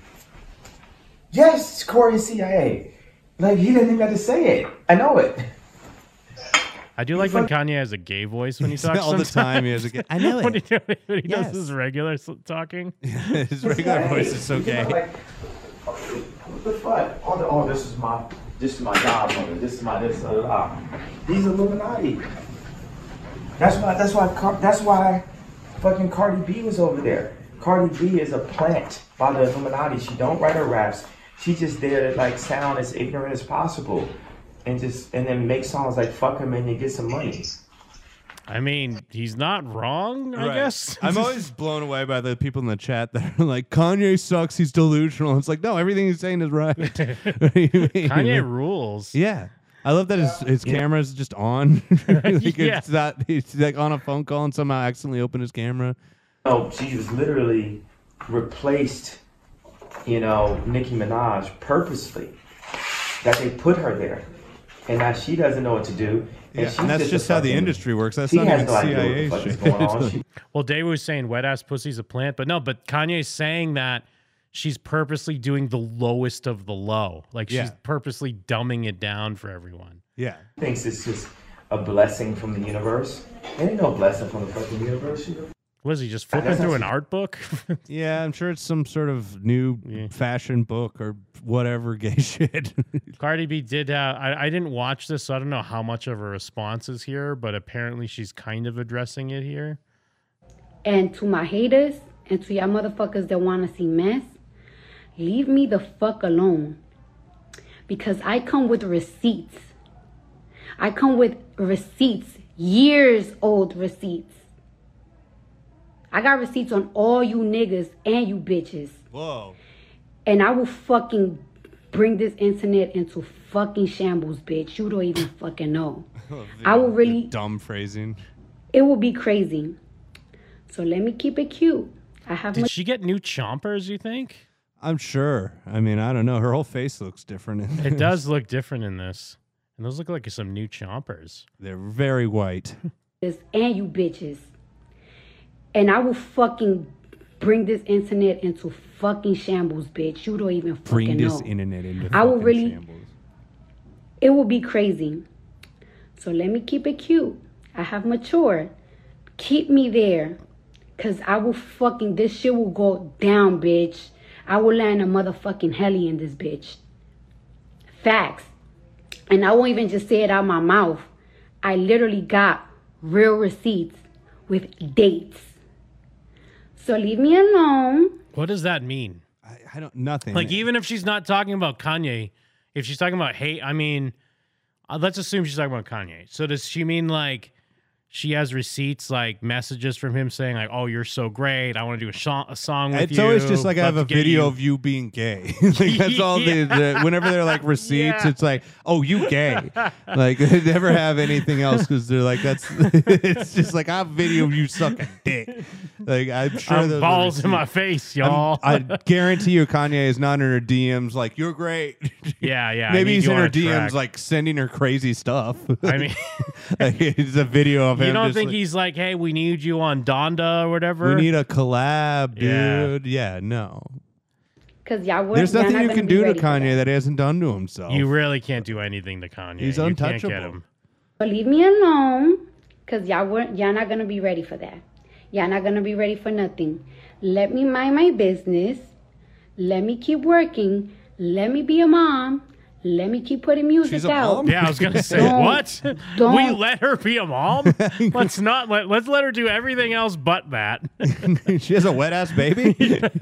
Yes, Corey CIA. Like, he didn't even have to say it. I know it. I do like when Kanye has a gay voice when he talks all the time. He has a gay. I know when it. he does his regular talking. His regular voice is so gay. What the fuck? Oh, this is my godmother. This is my this. These Illuminati. That's why fucking Cardi B was over there. Cardi B is a plant by the Illuminati. She don't write her raps. She just there to like sound as ignorant as possible, and then make songs like "fuck him" and you get some money. I mean, he's not wrong, I guess. I'm always blown away by the people in the chat that are like, Kanye sucks, he's delusional. It's like, no, everything he's saying is right. What do you mean? Kanye rules. Yeah. I love that his camera's just on. He's like on a phone call and somehow accidentally opened his camera. Oh, she was literally replaced, Nicki Minaj purposely. That they put her there. And now she doesn't know what to do. And that's just how the industry works. That's not even CIA shit. Well, Dave was saying wet ass pussy's a plant, but Kanye's saying that she's purposely doing the lowest of the low. Like she's purposely dumbing it down for everyone. Yeah. Thinks it's just a blessing from the universe. There ain't no blessing from the fucking universe. Was he just flipping through an art book? Yeah, I'm sure it's some sort of new fashion book or whatever gay shit. Cardi B did I didn't watch this, so I don't know how much of a response is here, but apparently she's kind of addressing it here. And to my haters and to y'all motherfuckers that want to see mess, leave me the fuck alone. Because I come with receipts. I come with receipts, years old receipts. I got receipts on all you niggas and you bitches. Whoa. And I will fucking bring this internet into fucking shambles, bitch. You don't even fucking know. I will really... Dumb phrasing. It will be crazy. So let me keep it cute. Did she get new chompers, you think? I'm sure. I mean, I don't know. Her whole face looks different in this. It does look different in this. And those look like some new chompers. They're very white. And you bitches. And I will fucking bring this internet into fucking shambles, bitch. You don't even fucking know. Bring this internet into I will fucking really, shambles. It will be crazy. So let me keep it cute. I have matured. Keep me there. Because I will fucking, this shit will go down, bitch. I will land a motherfucking heli in this bitch. Facts. And I won't even just say it out my mouth. I literally got real receipts with dates. So leave me alone. What does that mean? I don't, nothing. Like, even if she's not talking about Kanye, if she's talking about hate, I mean, let's assume she's talking about Kanye. So does she mean like she has receipts, like messages from him saying like, "Oh, you're so great. I want to do a song with you." It's always just like I have a video of you being gay. Like, that's all. Whenever they're like receipts, it's like, "Oh, you gay." Like they never have anything else because they're like, "That's." It's just like I have a video of you sucking dick. Like I'm sure those balls in my face, y'all. I guarantee you, Kanye is not in her DMs like, "You're great." Yeah. Maybe he's in her DMs like sending her crazy stuff. I mean, like, it's a video of him. You don't think he's like, "Hey, we need you on Donda or whatever"? We need a collab, dude. Yeah, no. Because there's nothing you can do to Kanye that he hasn't done to himself. You really can't do anything to Kanye. He's untouchable. You can't get him. But leave me alone, because y'all not gonna be ready for that. Y'all not gonna be ready for nothing. Let me mind my business. Let me keep working. Let me be a mom. Let me keep putting music out. Yeah, I was gonna say, what? We let her be a mom? Let's let her do everything else but that. She has a wet ass baby.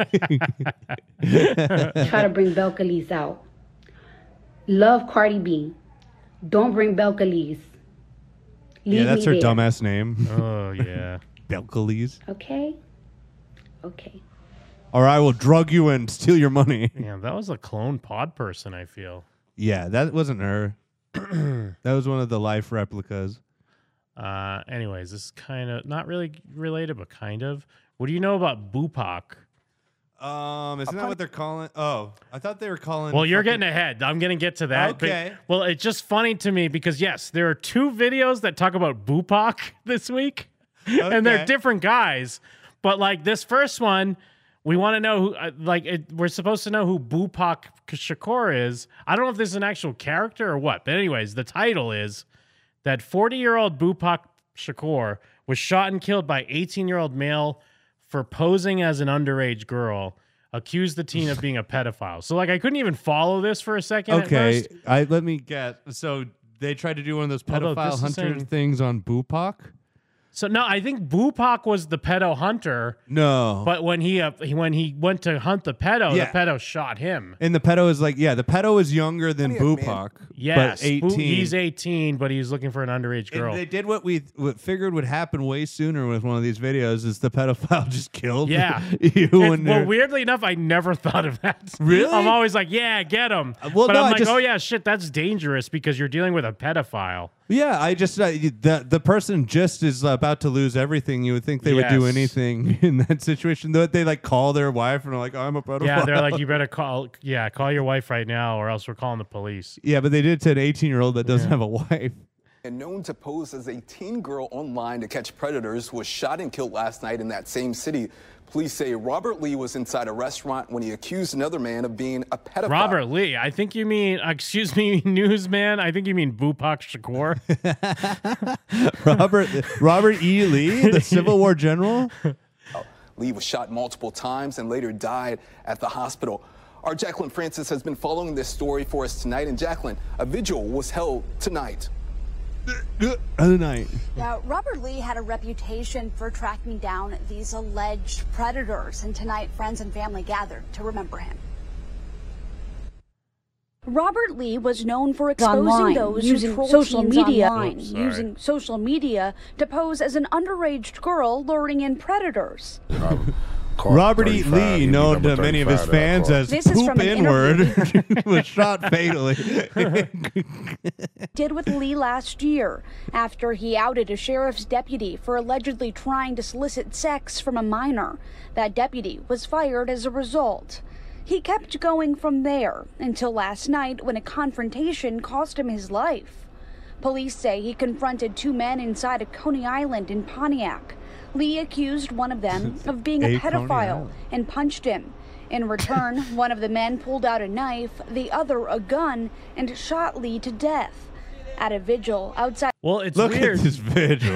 Try to bring Belcalis out. Love Cardi B. Don't bring Belcalis. Yeah, that's her dumbass name. Oh yeah, Belcalis. Okay. Or I will drug you and steal your money. Yeah, that was a clone pod person, I feel. Yeah, that wasn't her. That was one of the life replicas. Anyways, this is kind of not really related, but kind of. What do you know about Bupak? Isn't that what they're calling? Oh, I thought they were calling. Well, you're getting ahead. I'm going to get to that. Okay. Well, it's just funny to me because, yes, there are two videos that talk about Bupak this week, and they're different guys. But, like, this first one, we want to know who, we're supposed to know who Bupak Shakur is. I don't know if this is an actual character or what. But, anyways, the title is that 40-year-old Bupak Shakur was shot and killed by 18-year-old male for posing as an underage girl. accused the teen of being a pedophile. So, like, I couldn't even follow this for a second. Okay, At first. let me guess. So they tried to do one of those Although pedophile this is hunter saying- things on Bupak. So no, I think Bupak was the pedo hunter. No, But when he went to hunt the pedo, Yeah. the pedo shot him. and the pedo is like, the pedo is younger than Bupak. Yes, but 18. He's 18, but he's looking for an underage girl. And they did what figured would happen way sooner with one of these videos is the pedophile just killed Yeah. you. Well, weirdly enough, I never thought of that. Really? I'm always like, yeah, get him. well, but no, I'm I like, just- oh yeah, shit, that's dangerous because you're dealing with a pedophile. Yeah, I just the person just is about to lose everything. You would think they would do Yes. anything in that situation. They like call their wife and are like, "I'm a pedophile." Yeah, they're like, you better call your wife right now, or else we're calling the police. Yeah, but they did it to an 18-year-old that doesn't have a wife. And known to pose as a teen girl online to catch predators, was shot and killed last night in that same city. Police say Robert Lee was inside a restaurant when he accused another man of being a pedophile. Robert Lee, I think you mean, excuse me, newsman. I think you mean Bupak Shakur. Robert E. Lee, the Civil War general. Lee was shot multiple times and later died at the hospital. Our Jacqueline Francis has been following this story for us tonight. And Jacqueline, a vigil was held tonight. Other night. Now, Robert Lee had a reputation for tracking down these alleged predators, and tonight friends and family gathered to remember him. Robert Lee was known for exposing Online, those using who troll social teens media. online, Oops, sorry. using social media to pose as an underage girl luring in predators. Robert E. Lee, known to many of his fans as This is Poop from an N-word, was shot fatally. Did with Lee last year after he outed a sheriff's deputy for allegedly trying to solicit sex from a minor. That deputy was fired as a result. He kept going from there until last night when a confrontation cost him his life. Police say he confronted two men inside a Coney Island in Pontiac. Lee accused one of them of being a A Coney pedophile Island. and punched him. In return, one of the men pulled out a knife, the other a gun, and shot Lee to death. At a vigil outside. Well, it's Look weird. at this vigil.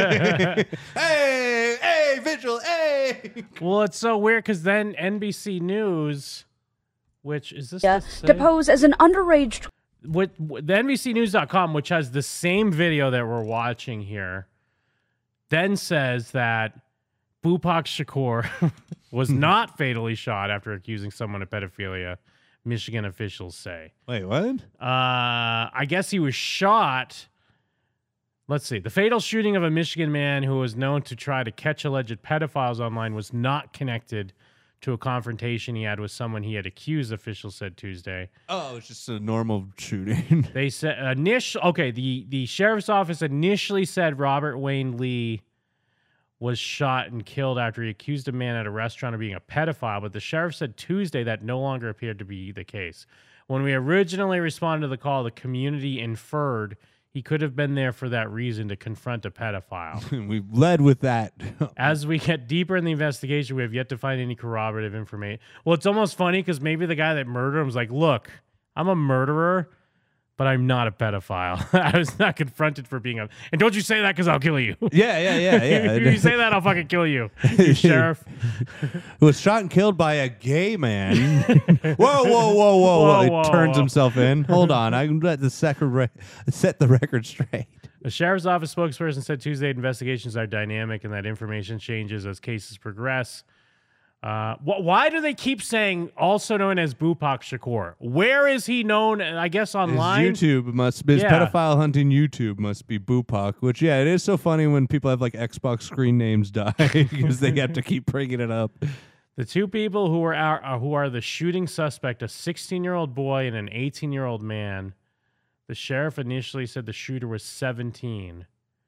hey, vigil, hey. Well, it's so weird because then NBC News, which is this the To same? pose as an underage. With the NBCNews.com, which has the same video that we're watching here, then says that Bupak Shakur was not fatally shot after accusing someone of pedophilia, Michigan officials say. Wait, what? I guess he was shot. Let's see. The fatal shooting of a Michigan man who was known to try to catch alleged pedophiles online was not connected to a confrontation he had with someone he had accused, officials said Tuesday. Oh, it's just a normal shooting. They said the sheriff's office initially said Robert Wayne Lee was shot and killed after he accused a man at a restaurant of being a pedophile, but the sheriff said Tuesday that no longer appeared to be the case. When we originally responded to the call, the community inferred he could have been there for that reason, to confront a pedophile. We led with that. As we get deeper in the investigation, we have yet to find any corroborative information. Well, it's almost funny because maybe the guy that murdered him was like, look, I'm a murderer, but I'm not a pedophile. I was not confronted for being a... And don't you say that because I'll kill you. Yeah. If you say that, I'll fucking kill you, you sheriff. Who was shot and killed by a gay man. Whoa. He turns himself in. Hold on. I can let the set the record straight. The sheriff's office spokesperson said Tuesday investigations are dynamic and that information changes as cases progress. Why do they keep saying also known as Bupak Shakur? Where is he known? I guess online. His YouTube must be, his Yeah. pedophile hunting YouTube must be Bupak, which, yeah, it is so funny when people have like Xbox screen names die because they have to keep bringing it up. The two people who are the shooting suspect, a 16-year-old boy and an 18-year-old man. The sheriff initially said the shooter was 17.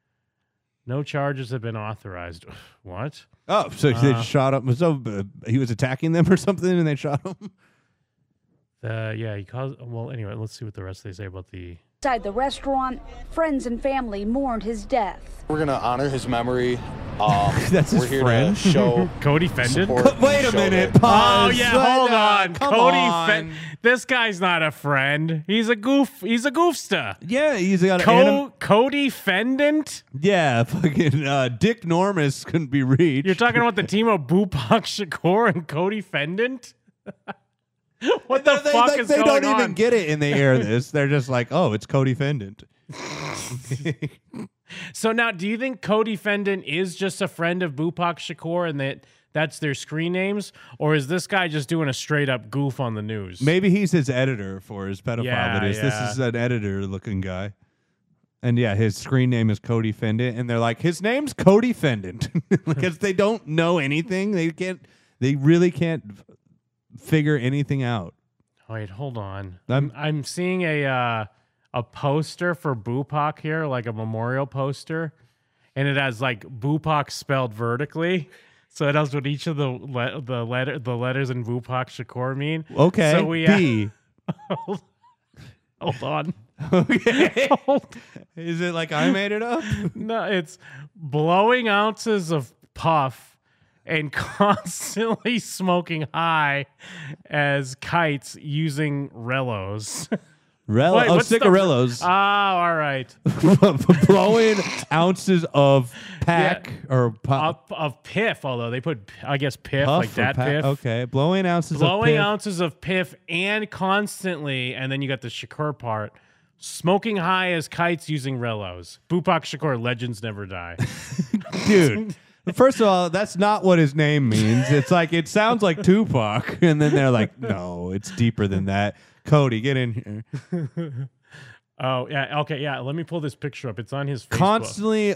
No charges have been authorized. What? Oh, so they just shot him. So he was attacking them or something, and they shot him. Yeah, he caused. Well, anyway, let's see what the rest they say about the Inside the restaurant, friends and family mourned his death. We're gonna honor his memory. That's we're his here friend. to show Cody Fendon. Wait a minute. Oh Pause. yeah, Slow hold down. on. Come Cody on. Fendon. This guy's not a friend. He's a goof. He's a goofster. Yeah, he's got Cody Fendant. Yeah, fucking Dick Normus couldn't be reached. You're talking about the team of Bupak Shakur and Cody Fendant. What the fuck is they going on? don't even get it in the air this. They're just like, oh, it's Cody Fendant. So now, do you think Cody Fendant is just a friend of Bupak Shakur and that's their screen names? Or is this guy just doing a straight up goof on the news? Maybe he's his editor for his pedophile videos. Yeah. This is an editor looking guy. And yeah, his screen name is Cody Fendant. And they're like, his name's Cody Fendant. Because they don't know anything. They really can't figure anything out. Wait, hold on. I'm seeing a poster for Bupak here, like a memorial poster, and it has like Bupak spelled vertically, so it has what each of the letters in Bupak Shakur mean. Okay, so we B. hold on. Okay. Is it like I made it up? No, it's blowing ounces of puff and constantly smoking high as kites using Rellos. Cigarillos. Oh, all right. Blowing ounces of pack or of piff, although they put, I guess, piff, puff like that piff. Okay, blowing ounces of piff and constantly, and then you got the Shakur part, smoking high as kites using Rellos. Bupak Shakur, legends never die. Dude. First of all, that's not what his name means. It's like, it sounds like Tupac. And then they're like, no, it's deeper than that. Cody, get in here. Oh, yeah. Okay, yeah. Let me pull this picture up. It's on his Facebook. Constantly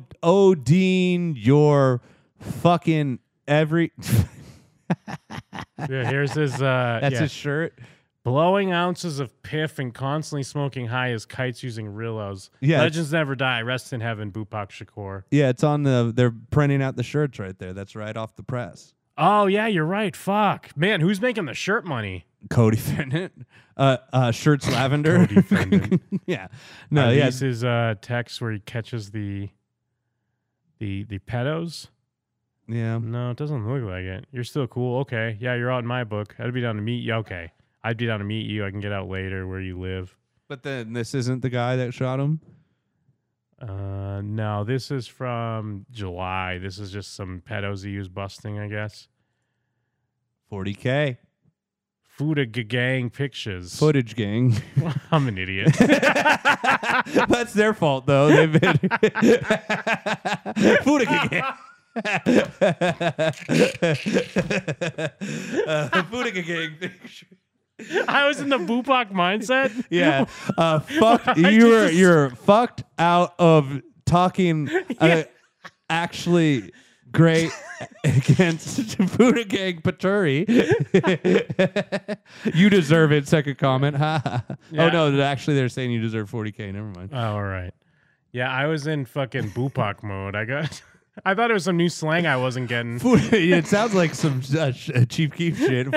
ODing your fucking every... Yeah, here's his... That's his shirt. Blowing ounces of piff and constantly smoking high as kites using Rillos. Yeah, legends never die. Rest in heaven, Bupak Shakur. Yeah, it's on they're printing out the shirts right there. That's right off the press. Oh, yeah, you're right. Fuck. Man, who's making the shirt money? Cody Fendant. Shirts lavender. Cody Fendant. Yeah. No, yeah. This is text where he catches the pedos. Yeah. No, it doesn't look like it. You're still cool. Okay. Yeah, you're out in my book. I'd be down to meet you. Okay. I'd be down to meet you. I can get out later where you live. But then this isn't the guy that shot him? No, this is from July. This is just some pedos he was busting, I guess. $40K. Footage gang pictures. Footage gang. I'm an idiot. That's their fault, though. They've been Footage gang. Footage gang picture. I was in the Bupak mindset. Yeah. Fuck. You're fucked out of talking actually great against Buddha Gang Paturi. You deserve it. Second comment. Yeah. Oh, no. Actually, they're saying you deserve $40K. Never mind. Oh, all right. Yeah, I was in fucking Bupak mode. I thought it was some new slang I wasn't getting. It sounds like some Chief Keef shit.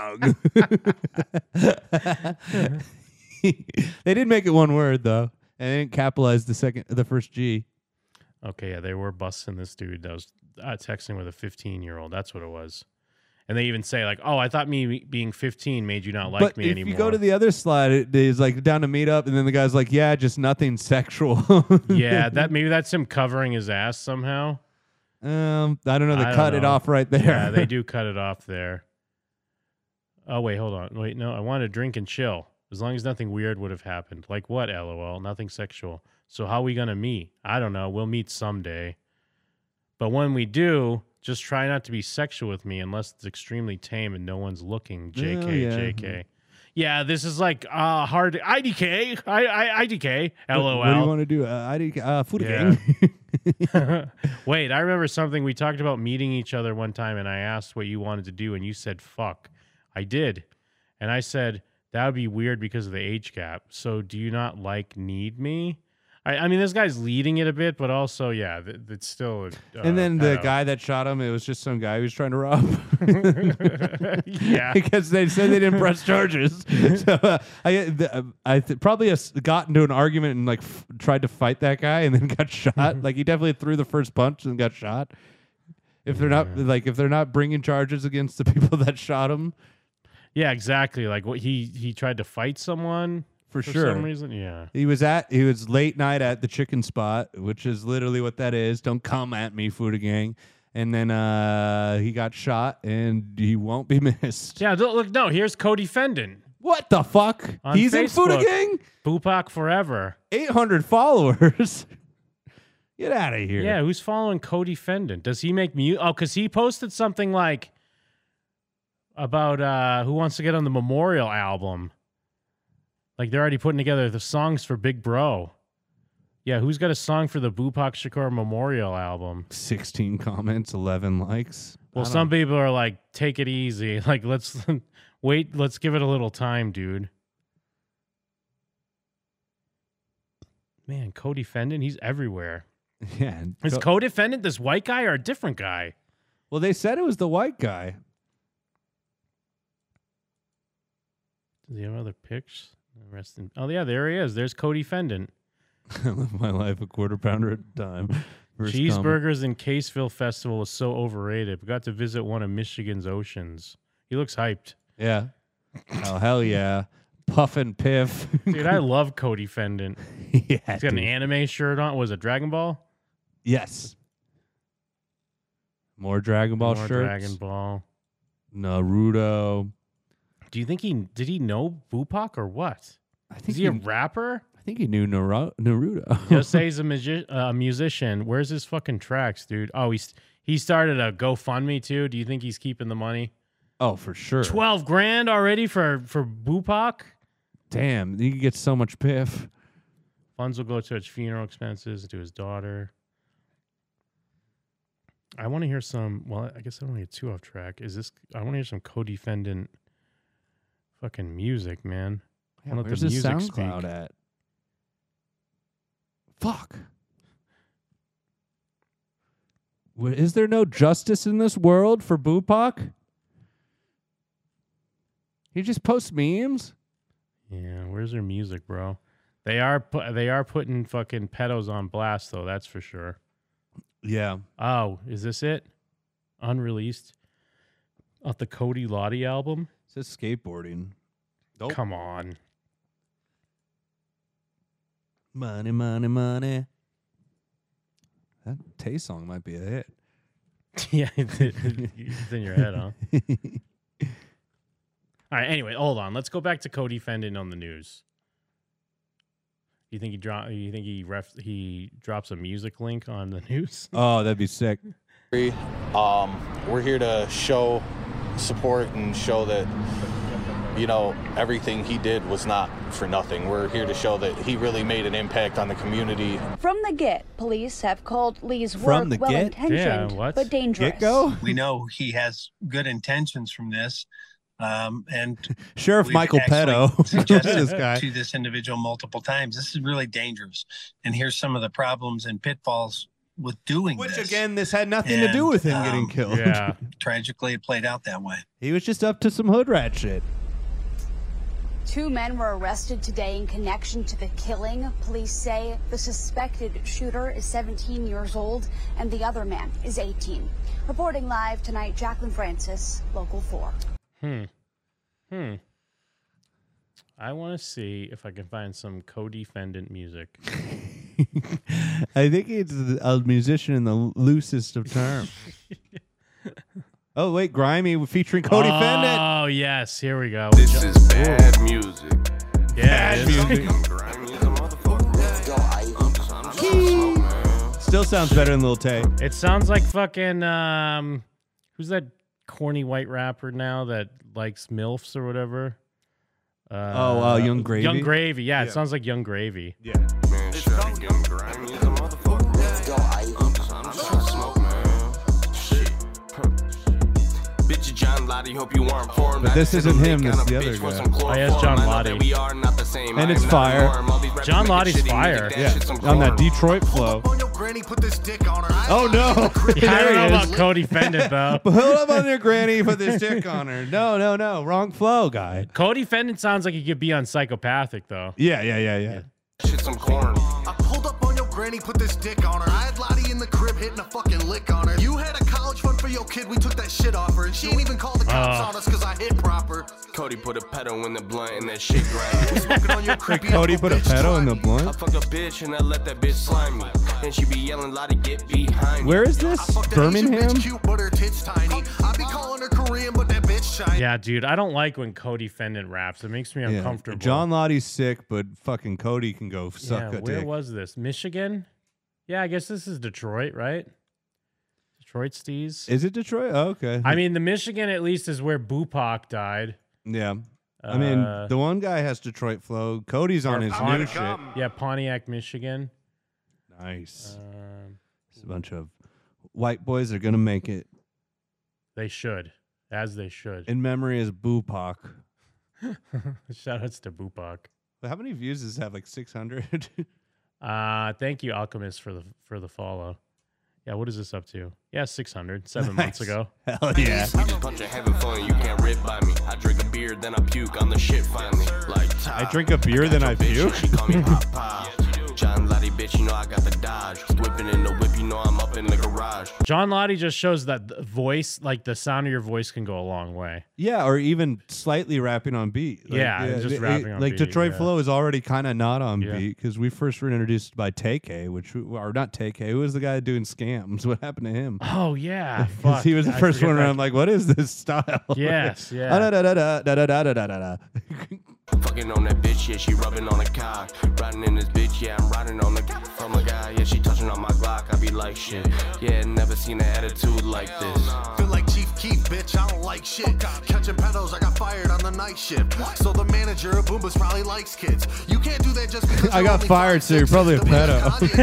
They did make it one word though, and they didn't capitalize the first G. Okay, yeah, they were busting this dude that was texting with a 15-year-old. That's what it was. And they even say like, "Oh, I thought me being 15 made you not like me anymore." If you go to the other slide, it is like down to meet up, and then the guy's like, "Yeah, just nothing sexual." Yeah, maybe that's him covering his ass somehow. I don't know. They cut it off right there. Yeah, they do cut it off there. Oh, wait, hold on. Wait, no, I want to drink and chill. As long as nothing weird would have happened. Like what, LOL? Nothing sexual. So how are we going to meet? I don't know. We'll meet someday. But when we do, just try not to be sexual with me unless it's extremely tame and no one's looking. JK, JK. Yeah, this is like hard. IDK. IDK. LOL. What do you want to do? IDK. Food gang. Wait, I remember something. We talked about meeting each other one time, and I asked what you wanted to do, and you said, fuck. I did. And I said, that would be weird because of the age gap. So do you not need me? I mean, this guy's leading it a bit, but also, yeah, it's still. And then the guy that shot him, it was just some guy who was trying to rob. Yeah, because they said they didn't press charges. So I probably got into an argument and like tried to fight that guy and then got shot. Like he definitely threw the first punch and got shot. If they're not bringing charges against the people that shot him. Yeah, exactly. Like what he tried to fight someone. For sure. some reason, yeah. He was late night at the chicken spot, which is literally what that is. Don't come at me, Fuda Gang. And then he got shot, and he won't be missed. Yeah, look, no, here's Cody Fendon. What the fuck? He's in Fuda Gang? Bupak forever. 800 followers. Get out of here. Yeah, who's following Cody Fendon? Does he make music? Oh, because he posted something like about who wants to get on the Memorial album. Like, they're already putting together the songs for Big Bro. Yeah, who's got a song for the Bupak Shakur Memorial album? 16 comments, 11 likes. Well, some people are like, take it easy. Like, let's wait. Let's give it a little time, dude. Man, Cody Fendon, he's everywhere. Yeah. Is Cody Fendon this white guy or a different guy? Well, they said it was the white guy. Does he have other pics? Oh, yeah, there he is. There's Cody Fendon. I live my life a quarter pounder at a time. Cheeseburgers in Caseville Festival was so overrated. We got to visit one of Michigan's oceans. He looks hyped. Yeah. Oh, hell yeah. Puff and Piff. Dude, I love Cody Fendon. Yeah, he's got an anime shirt on. Was it Dragon Ball? Yes. More Dragon Ball shirts. Dragon Ball. Naruto. Do you think did he know Bupak or what? Is he a rapper? I think he knew Naruto. Just say he's a musician. Where's his fucking tracks, dude? Oh, he started a GoFundMe too. Do you think he's keeping the money? Oh, for sure. 12 grand already for Bupak? Damn, you can get so much piff. Funds will go to his funeral expenses, to his daughter. I want to hear some. Well, I guess I don't get too off track. I want to hear some Cody Fendon fucking music, man. Yeah, where's his SoundCloud at? Fuck. Is there no justice in this world for Bupak? He just posts memes. Yeah, where's their music, bro? They are putting fucking pedos on blast, though. That's for sure. Yeah. Oh, is this it? Unreleased off the Cody Lottie album. It says skateboarding. Nope. Come on. Money, money, money. That Tay song might be a hit. Yeah, it's in your head, huh? All right. Anyway, hold on. Let's go back to Cody Fendon on the news. You think he drops a music link on the news? Oh, that'd be sick. We're here to show support and show that, you know, everything he did was not for nothing. We're here to show that he really made an impact on the community. From the get, police have called Lee's work well-intentioned, but dangerous. We know he has good intentions from this. And Sheriff Michael Petto suggested this guy to this individual multiple times. This is really dangerous. And here's some of the problems and pitfalls with doing this. Which again, this had nothing to do with him getting killed. Yeah. Tragically, it played out that way. He was just up to some hood rat shit. 2 men were arrested today in connection to the killing. Police say the suspected shooter is 17 years old and the other man is 18. Reporting live tonight, Jacqueline Francis, Local 4. I want to see if I can find some Cody Fendon music. I think he's a musician in the loosest of terms. Oh, wait, Grimy featuring Cody Fendon. Oh, yes. Here we go. This is bad music. Yeah, bad music. Still sounds better than Lil Tay. It sounds like fucking, who's that corny white rapper now that likes MILFs or whatever? Young Gravy? Young Gravy, yeah. It sounds like Young Gravy. Yeah. Man, shawty Young Grimy is a motherfucker. Let's go, I'm just trying to smoke, man. Shit. Bitch, John Lottie, hope you weren't informed. But this isn't him, this is the other guy. Oh, yes, John Lottie. And it's fire. John Lottie's fire. Yeah, on that Detroit flow. Oh no! Yeah, I don't know about Cody Fendon though. Hold up on your granny, put this dick on her. No, wrong flow, guy. Cody Fendon sounds like he could be on Psychopathic though. Yeah. Shit, some corn. I pulled up on your granny, put this dick on her. I had Lottie in the crib hitting a fucking lick on her. You had a college fund for your kid, we took that shit off her. And she ain't even called the cops on us because I hit proper. Cody put a pedo in the blunt and that shit grind. Smoking on your creepy Cody put a pedo in the I blunt? fuck a bitch and I let that bitch slime me. And she be yelling, Lottie, get behind me. Where is this? Birmingham? Cute, but her tits tiny. I be calling her Korean, but that bitch shiny. Yeah, dude, I don't like when Cody Fendon raps. It makes me uncomfortable. John Lottie's sick, but fucking Cody can go suck a where dick. was this? Michigan? Yeah, I guess this is Detroit, right? Detroit Steez. Is it Detroit? Oh, okay. I mean, the Michigan at least is where Bupac died. Yeah. I mean, the one guy has Detroit flow. Cody's on his new shit. Yeah, Pontiac, Michigan. Nice. It's a bunch of white boys are going to make it. They should, as they should. In memory is Bupac. Shoutouts to Bupac. How many views does it have? Like 600? Thank you, Alchemist, for the follow. Yeah, what is this up to? Yeah, 600. 7 months ago. Hell yeah. We just punch a having fun, you can't rip by me. I drink a beer, then I puke on the shit finally. Like I drink a beer, then I puke? She call me Pop Pop. John Lottie, bitch, you know I got the Dodge. Whipping in the whip, you know I'm up in the garage. John Lottie just shows that the voice, like the sound of your voice can go a long way. Yeah, or even slightly rapping on beat. Like, just rapping on like beat. Detroit Flow is already kind of not on beat because we first were introduced by Tay-K, or not Tay-K. Who was the guy doing scams? What happened to him? Oh yeah, because he was the first one around. Like, what is this style? Yes, yeah. Fucking on that bitch, yeah, she rubbing on a cock. Riding in this bitch, yeah, I'm riding on the from a guy, yeah, she touching on my Glock. I be like shit, yeah, never seen an attitude like this. Feel like Chief Keef, bitch, I don't like shit. Catching pedos, I got fired on the night shift. So the manager of Boomba's probably likes kids. You can't do that just because I got fired, so you're probably a pedo.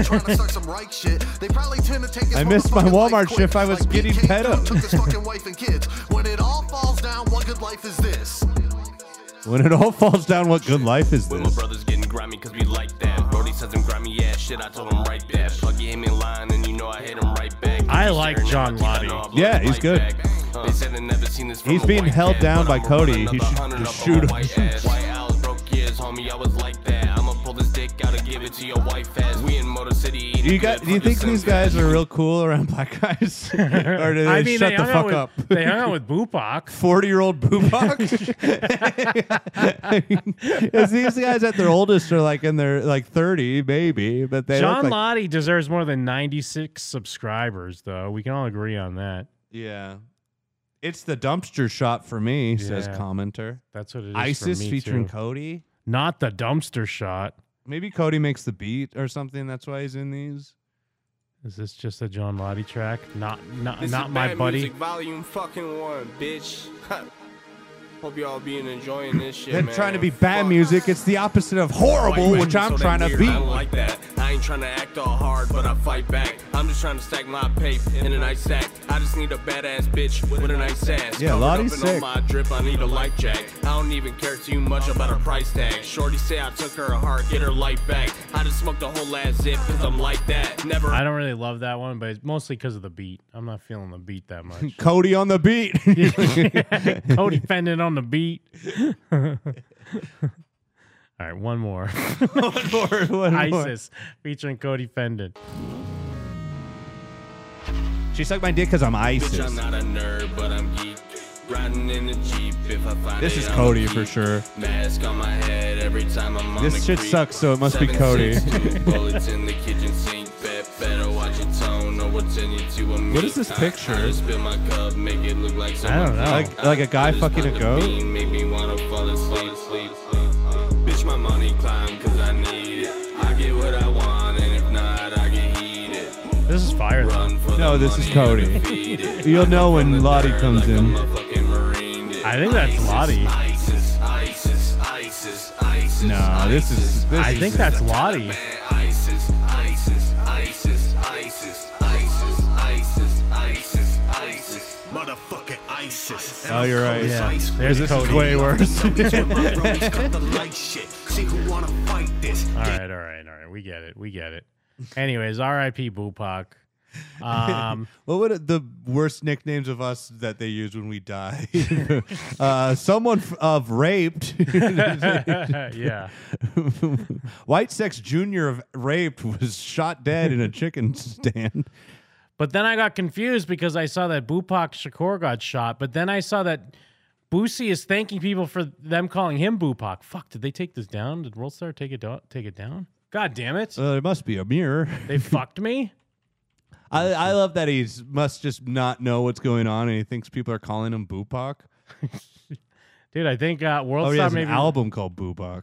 I missed my Walmart shift. I was getting pedos. Took this fucking wife and kids. When it all falls down, what good life is this? When it all falls down, what good life is When this? my brother's getting grimy cause we like that. Brody says I'm grimy ass shit, I told him right back. Plug hit me in line and you know I hit him right back. I like John Lottie. Yeah, he's good. They said they never seen this from He's a being white held dad, down but by I'm Cody. running He up should 100 just up shoot on him. a white ass. White owls broke years, homie, I was like that. I'ma pull this dick out and give it to your wife ass. We in Motor City. Do you think these guys are real cool around black guys? Or do they shut the fuck up? They hung out with Bupac. 40-year-old Bupac? Because these guys at their oldest are like in their like 30, maybe. But they John look like, Lottie deserves more than 96 subscribers, though. We can all agree on that. yeah. It's the dumpster shot for me, says Yeah. commenter. That's what it is. ISIS for me featuring too. Cody. Not the dumpster shot. Maybe Cody makes the beat or something. That's why he's in these. Is this just a John Lottie track? Not This not is my Bad buddy. Music Volume fucking 1, bitch. Hope y'all been enjoying this shit, They're man. trying to be bad music. It's the opposite of horrible, which I'm trying to I beat. don't like that. I ain't trying to act all hard, but I fight back. I'm just trying to stack my paper in a nice sack. I just need a badass bitch with a nice ass. Yeah, Covered Lottie's up in sick. all my drip, I need a life jack. I don't even care too much about her price tag. Shorty say I took her heart, get her life back. I just smoked a whole ass zip because I'm like that. Never. I don't really love that one, but it's mostly because of the beat. I'm not feeling the beat that much. Cody on the beat. Cody Fendon on the beat. All right, one more. one more. ISIS featuring Cody Fendon. She sucked my dick because I'm Bitch, ISIS. I'm not a nerd, but I'm geek. Riding in the Jeep if I find This it, is I'm Cody a for geek. sure. Mask on my head every time I'm on This the shit creek. sucks, so it must be Cody. 7.62 bullets in the kitchen sink. Better watch your tone or what's in you to a meat. What is this picture? I just spill my cup, make it look like I don't know. Like a guy fucking a goat? Make me wanna fall asleep. Bitch, my money climb cause I need it. I get what I want and if not, I get heated. This is fire. Run for No, the this is money Cody. and defeat it. You'll know when Lottie comes in. I think that's Lottie. ISIS. No, this is. I think that's Lottie. ISIS. Motherfucking ISIS. ISIS. Oh, you're right. Yeah. There's this Cody. is way worse. See who wanna fight this. All right. We get it. Anyways, R.I.P. Bupac. What would the worst nicknames of us that they use when we die? Someone of raped. Yeah. White Sex Jr. of raped was shot dead in a chicken stand. But then I got confused because I saw that Bupac Shakur got shot, but then I saw that Boosie is thanking people for them calling him Bupac. Fuck, did they take this down? Did World Star take it down? God damn it. There must be a mirror. They fucked me? I love that he must just not know what's going on and he thinks people are calling him Bupac. Dude, I think World he Star has maybe... an album called Bupac.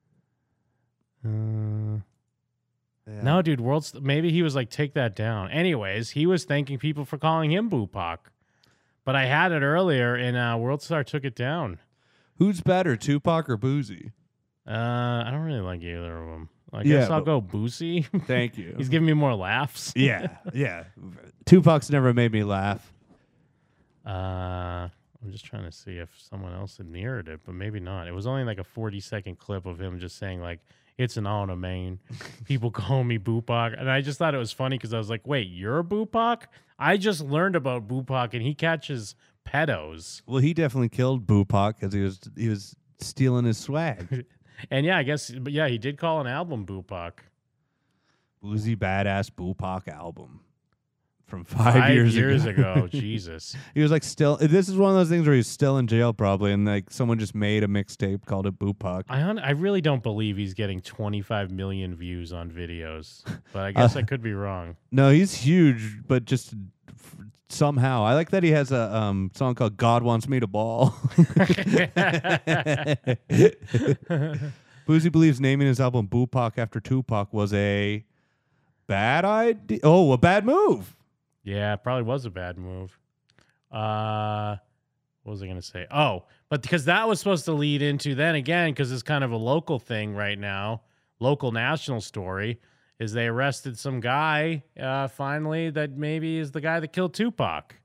No, dude, maybe he was like, take that down. Anyways, he was thanking people for calling him Bupac. But I had it earlier, and World Star took it down. Who's better, Tupac or Boosie? I don't really like either of them. I guess I'll go Boosie. Thank you. He's giving me more laughs. Yeah. Tupac's never made me laugh. I'm just trying to see if someone else had mirrored it, but maybe not. It was only like a 40-second clip of him just saying like, it's an honor, man. People call me Bupac. And I just thought it was funny because I was like, wait, you're a Bupac? I just learned about Bupac and he catches pedos. Well, he definitely killed Bupac because he was stealing his swag. And yeah, I guess, but yeah, he did call an album Bupac. Boozy Badass Bupac album from 5 years ago. Jesus. He was like this is one of those things where he's still in jail probably, and like someone just made a mixtape called it Bupac. I really don't believe he's getting 25 million views on videos, but I guess I could be wrong. No, he's huge, but just somehow. I like that he has a song called God Wants Me to Ball. Boozy believes naming his album Bupac after Tupac was a bad idea. Oh, a bad move. Yeah, it probably was a bad move. What was I going to say? Oh, but because that was supposed to lead into then again, because it's kind of a local thing right now, local national story, is they arrested some guy finally that maybe is the guy that killed Tupac.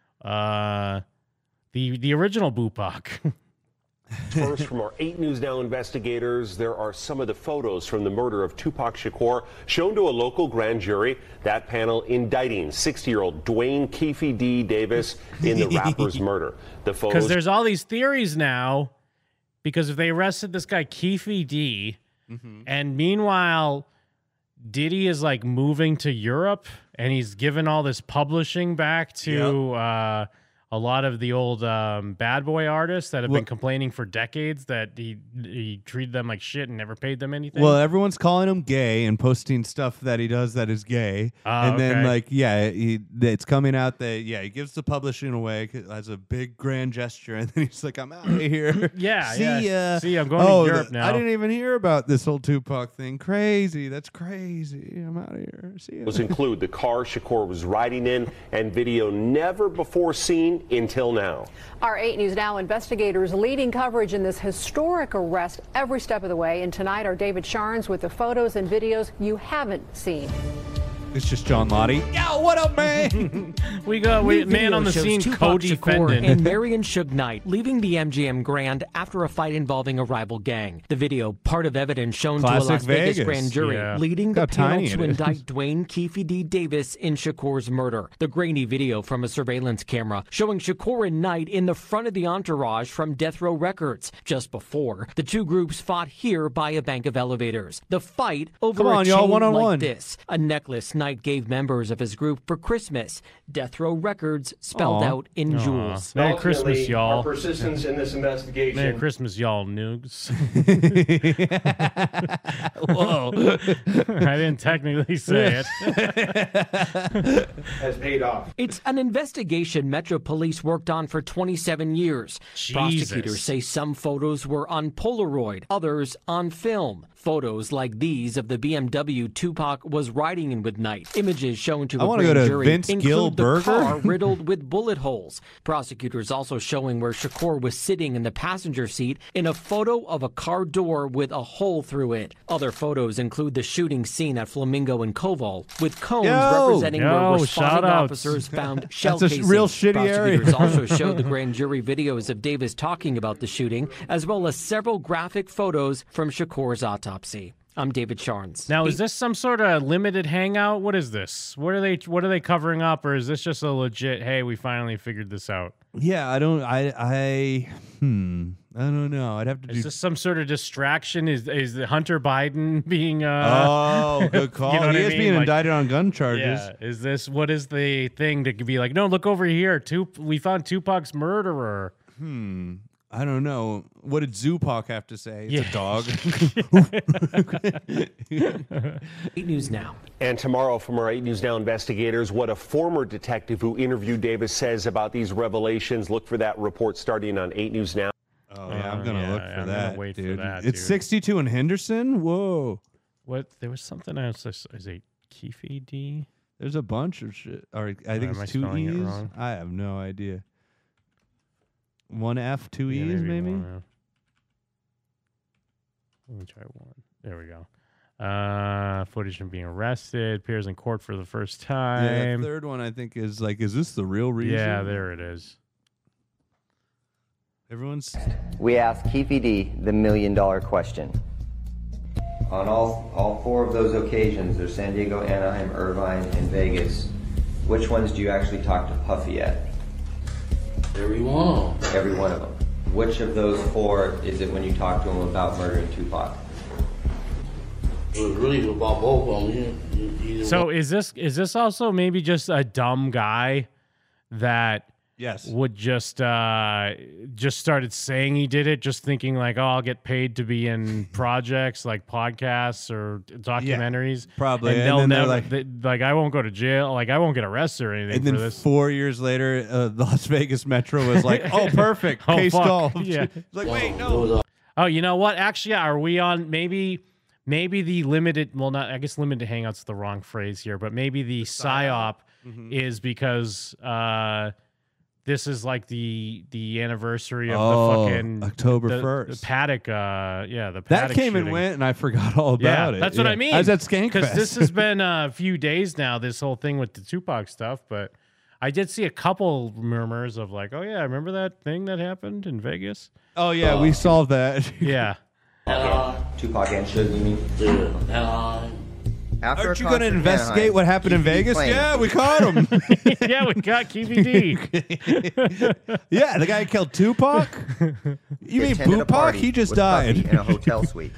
The original Bupac. First, from our 8 News Now investigators, there are some of the photos from the murder of Tupac Shakur shown to a local grand jury. That panel indicting 60-year-old Dwayne Keefe D. Davis in the rapper's murder. The photos. Because there's all these theories now, because if they arrested this guy Keefe D, and meanwhile Diddy is like moving to Europe, and he's given all this publishing back to a lot of the old bad boy artists that have been complaining for decades that he treated them like shit and never paid them anything. Well, everyone's calling him gay and posting stuff that he does that is gay. Then, like, it's coming out that, he gives the publishing away as a big grand gesture. And then he's like, I'm out of here. See ya. See, I'm going to Europe now. I didn't even hear about this whole Tupac thing. Crazy. That's crazy. I'm out of here. See ya. Those include the car Shakur was riding in and video never before seen until now. Our 8 News Now investigators leading coverage in this historic arrest every step of the way. And tonight, our David Sharns with the photos and videos you haven't seen. It's just John Lottie. Yo, what up, man? we man on the scene, Cody Fendon. And Marion Suge Knight leaving the MGM Grand after a fight involving a rival gang. The video, part of evidence shown Classic to a Las Vegas Vegas. grand jury, Yeah. leading Look the how panel tiny to it is. indict Dwayne Keefe D. Davis in Shakur's murder. The grainy video from a surveillance camera showing Shakur and Knight in the front of the entourage from Death Row Records. Just before, the two groups fought here by a bank of elevators. The fight over Come on, a y'all, chain one-on-one. like this. A necklace Knight gave members of his group for Christmas. Death Row Records spelled out in jewels. Merry Christmas, y'all. Our persistence in this investigation. Merry Christmas, y'all noogs. Whoa. I didn't technically say it. Has paid off. It's an investigation Metro Police worked on for 27 years. Jesus. Prosecutors say some photos were on Polaroid, others on film. Photos like these of the BMW Tupac was riding in with Knight Knight. Images shown to I a wanna grand go to jury Vince Gill include the Burger. car riddled with bullet holes. Prosecutors also showing where Shakur was sitting in the passenger seat in a photo of a car door with a hole through it. Other photos include the shooting scene at Flamingo and Koval, with cones representing where responding officers found shell That's a casings. real shitty area. Prosecutors also showed the grand jury videos of Davis talking about the shooting, as well as several graphic photos from Shakur's autopsy. I'm David Sharns. Now, is this some sort of limited hangout? What is this? What are they covering up, or is this just a legit? Hey, we finally figured this out. Yeah, I don't know. I'd have to do. Is this some sort of distraction? Is the Hunter Biden being? Oh, good call. You know what He I is mean? being Like, indicted on gun charges. Yeah. What is the thing that could be like? No, look over here. We found Tupac's murderer. I don't know. What did Zupac have to say? It's a dog. 8 News Now. And tomorrow from our 8 News Now investigators, what a former detective who interviewed Davis says about these revelations. Look for that report starting on 8 News Now. Oh, yeah, I'm going to look for I'm that, gonna wait for dude. that, It's dude. 62 in Henderson? Whoa. What? There was something else. Is it Keefe D? There's a bunch of shit. Or I think Am I it's 2 spelling it E's. wrong? I have no idea. 1 F, 2 Yeah, E's, maybe? one, yeah. Let me try one. There we go. Footage of being arrested. Appears in court for the first Yeah, time. the third one I think is like, is this the real reason? Yeah, there it is. Everyone's. We asked Keefe D the $1 million question. On all 4 of those occasions, there's San Diego, Anaheim, Irvine, and Vegas. Which ones do you actually talk to Puffy at? Every one. Every one of them. Which of those 4 is it when you talk to him about murdering Tupac? It was really about both of them. So is this also maybe just a dumb guy that would just started saying he did it, just thinking like, oh, I'll get paid to be in projects like podcasts or documentaries, probably. and And they'll then they're never like I won't go to jail, like I won't get arrested or anything And then for this. 4 years later, the Las Vegas Metro was like, oh, perfect. Oh, Case fuck. solved. Yeah. It's like, wait, no. Oh, you know what? Actually, are we on maybe the limited? Well, not. I guess limited hangouts is the wrong phrase here, but maybe the psyop is because this is like the anniversary of the fucking October the 1st. The Paddock. The That Paddock came shooting. and went, and I forgot all about it. That's what I mean. I was at Skankfest. Because this has been a few days now, this whole thing with the Tupac stuff, but I did see a couple murmurs of like, oh yeah, remember that thing that happened in Vegas? Oh yeah, we solved that. Yeah. Tupac and Suge, you mean? Yeah. After Aren't a you going to concert in investigate Anaheim, what happened in Keefe D Vegas? claimed- Yeah, we caught him. Yeah, we got KVD. Yeah, the guy who killed Tupac. You mean attended a Bupac? party He just with Puffy died in a hotel suite.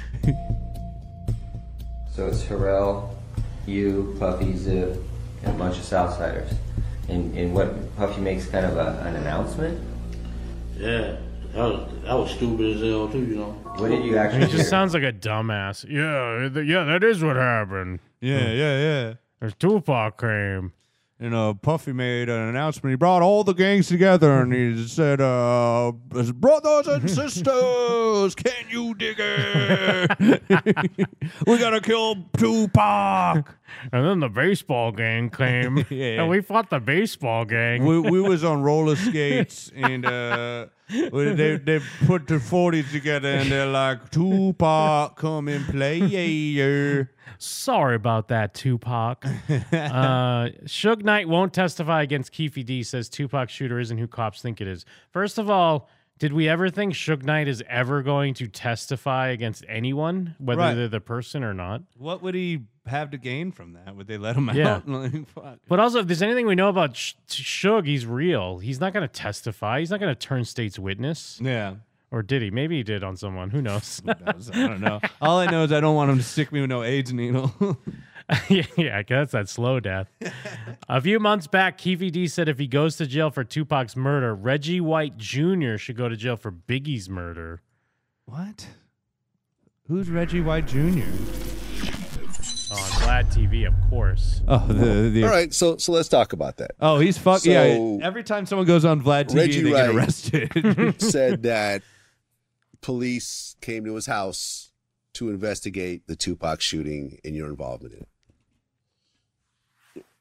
So it's Harrell, you, Puffy, Zip, and a bunch of Southsiders. And what Puffy makes kind of an announcement. Yeah. That was stupid as hell too, you know. What did you actually He just sounds like a dumbass. Yeah, that is what happened. Yeah. There's Tupac came. You know, Puffy made an announcement. He brought all the gangs together and he said, brothers and sisters, can you dig it? We gotta kill Tupac. And then the baseball gang came. Yeah. And we fought the baseball gang. We was on roller skates and they put the 40s together and they're like, Tupac, come and play. Sorry about that, Tupac. Suge Knight won't testify against Keefe D, says Tupac shooter isn't who cops think it is. First of all, did we ever think Suge Knight is ever going to testify against anyone, whether Right. they're the person or not? What would he have to gain from that? Would they let him Yeah. out? Like, fuck. But also, if there's anything we know about Suge, he's real. He's not going to testify. He's not going to turn state's witness. Yeah. Or did he? Maybe he did on someone. Who knows? I don't know. All I know is I don't want him to stick me with no AIDS needle. Yeah, I guess that's slow death. A few months back, Keefe D said if he goes to jail for Tupac's murder, Reggie White Jr. should go to jail for Biggie's murder. What? Who's Reggie White Jr.? On Vlad TV, of course. Oh, the All right, so let's talk about that. Oh, he's fuck. So, Yeah, every time someone goes on Vlad TV, Reggie they get Wright arrested. said that police came to his house to investigate the Tupac shooting and your involvement in it.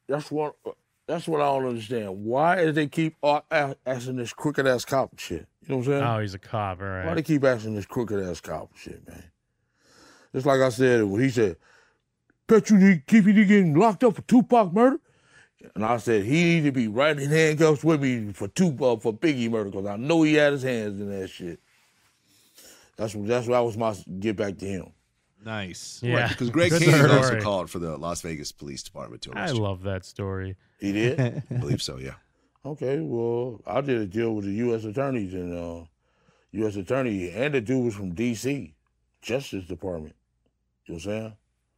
That's what I don't understand. Why do they keep asking this crooked ass cop shit? You know what I'm saying? Oh, he's a cop. All right. Why they keep asking this crooked ass cop shit, man? Just like I said, when he said, bet you KPD getting locked up for Tupac murder? And I said, he need to be right in handcuffs with me for Biggie murder, because I know he had his hands in that shit. That's what was my get back to him. Nice. Yeah. Because Greg Case also called for the Las Vegas Police Department to arrest I you. love that story. He did? I believe so, yeah. Okay, well, I did a deal with the U.S. attorneys and U.S. attorney, and the dude was from D.C., Justice Department. You know what I'm saying?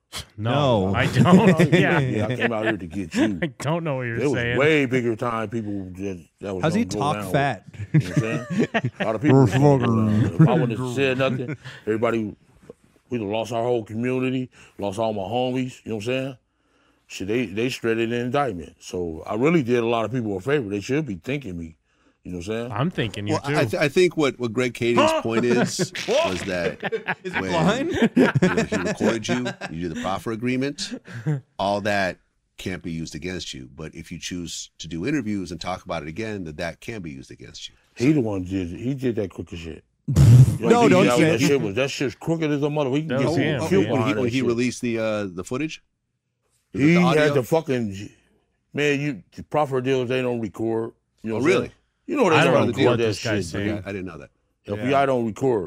No, I don't. Yeah. Yeah, I came out here to get you. I don't know what you're It was saying. way bigger time people that was How's he gonna go talk down fat? with. You know what I'm saying? A lot of people was gonna go down. If I wouldn't have said nothing, everybody, we'd have lost our whole community, lost all my homies, you know what I'm saying? Shit, they shredded the indictment. So I really did a lot of people a favor. They should be thanking me. You know what I'm saying? I'm thinking you Well, too. I think what Greg Katie's point was that Is he when blind? he recorded you did the proffer agreement, all that can't be used against you. But if you choose to do interviews and talk about it again, that can be used against you. He the one did that crooked shit. No, don't say that. That shit's crooked as a mother. We can get him, killed man. behind When that he shit. released the footage, He the audio? had the fucking man. The proffer deals they don't record. You know Oh, what I'm really? saying? You know they I don't don't know record what that this guy's shit. saying. dude. I didn't know that. FBI don't record.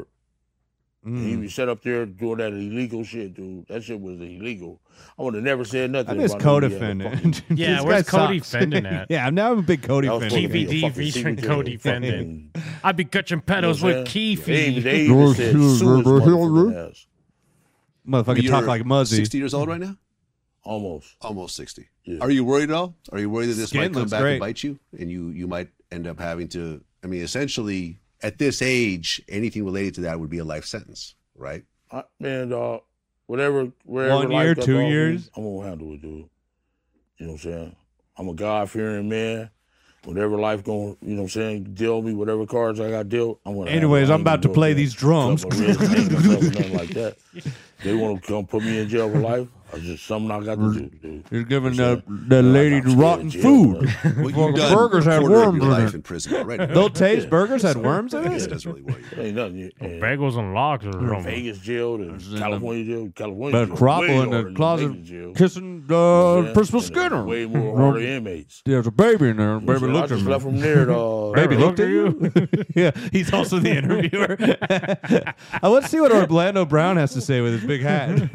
He was set up there doing that illegal shit, dude. That shit was illegal. I would have never said nothing. I miss about co-defendant. Yeah, This where's guy Cody sucks. Fendon at? Yeah, now I'm a big Cody That was fan. supposed to be a TVD fucking featuring secret Cody fucking- Fendon. I'd be catching pedos You know what I'm with saying? Keefy. They even said sue his motherfucking ass. Motherfucker talk like Muzzy. 60 years old right now? Almost 60. Yeah. Are you worried at all? Are you worried that this Skin might come looks back great. and bite you, and you might end up having to? I mean, essentially, at this age, anything related to that would be a life sentence, right? Man, dog, wherever 1 life year, got 2 thrown at me, years? I'm gonna handle it, dude. You know what I'm saying? I'm a God-fearing man. Whatever life going, you know what I'm saying, deal me, whatever cards I got dealt, I'm gonna Anyways, handle it. I I'm ain't about to gonna play go these drums. cut my wrist, hang myself, nothing like that. They want to come put me in jail for life. It's just something I got to do, dude. You're giving You know the lady I'm scared rotten of jail, food. man. Well, you've done Burgers had quarter of worms your in life it. in prison already. They'll taste burgers had worms in Yeah, it? that's really what you. Ain't nothing. Bagels and lox or something. Vegas jail, to California jail, California But jail. Cropper way in harder the than closet Vegas jail. kissing Yeah, Principal and there's Skinner. way more harder inmates. There's a baby in there. Baby I looked at just me. left from there. Baby looked at you? Yeah, he's also the interviewer. Let's see what Orlando Brown has to say with his big hat.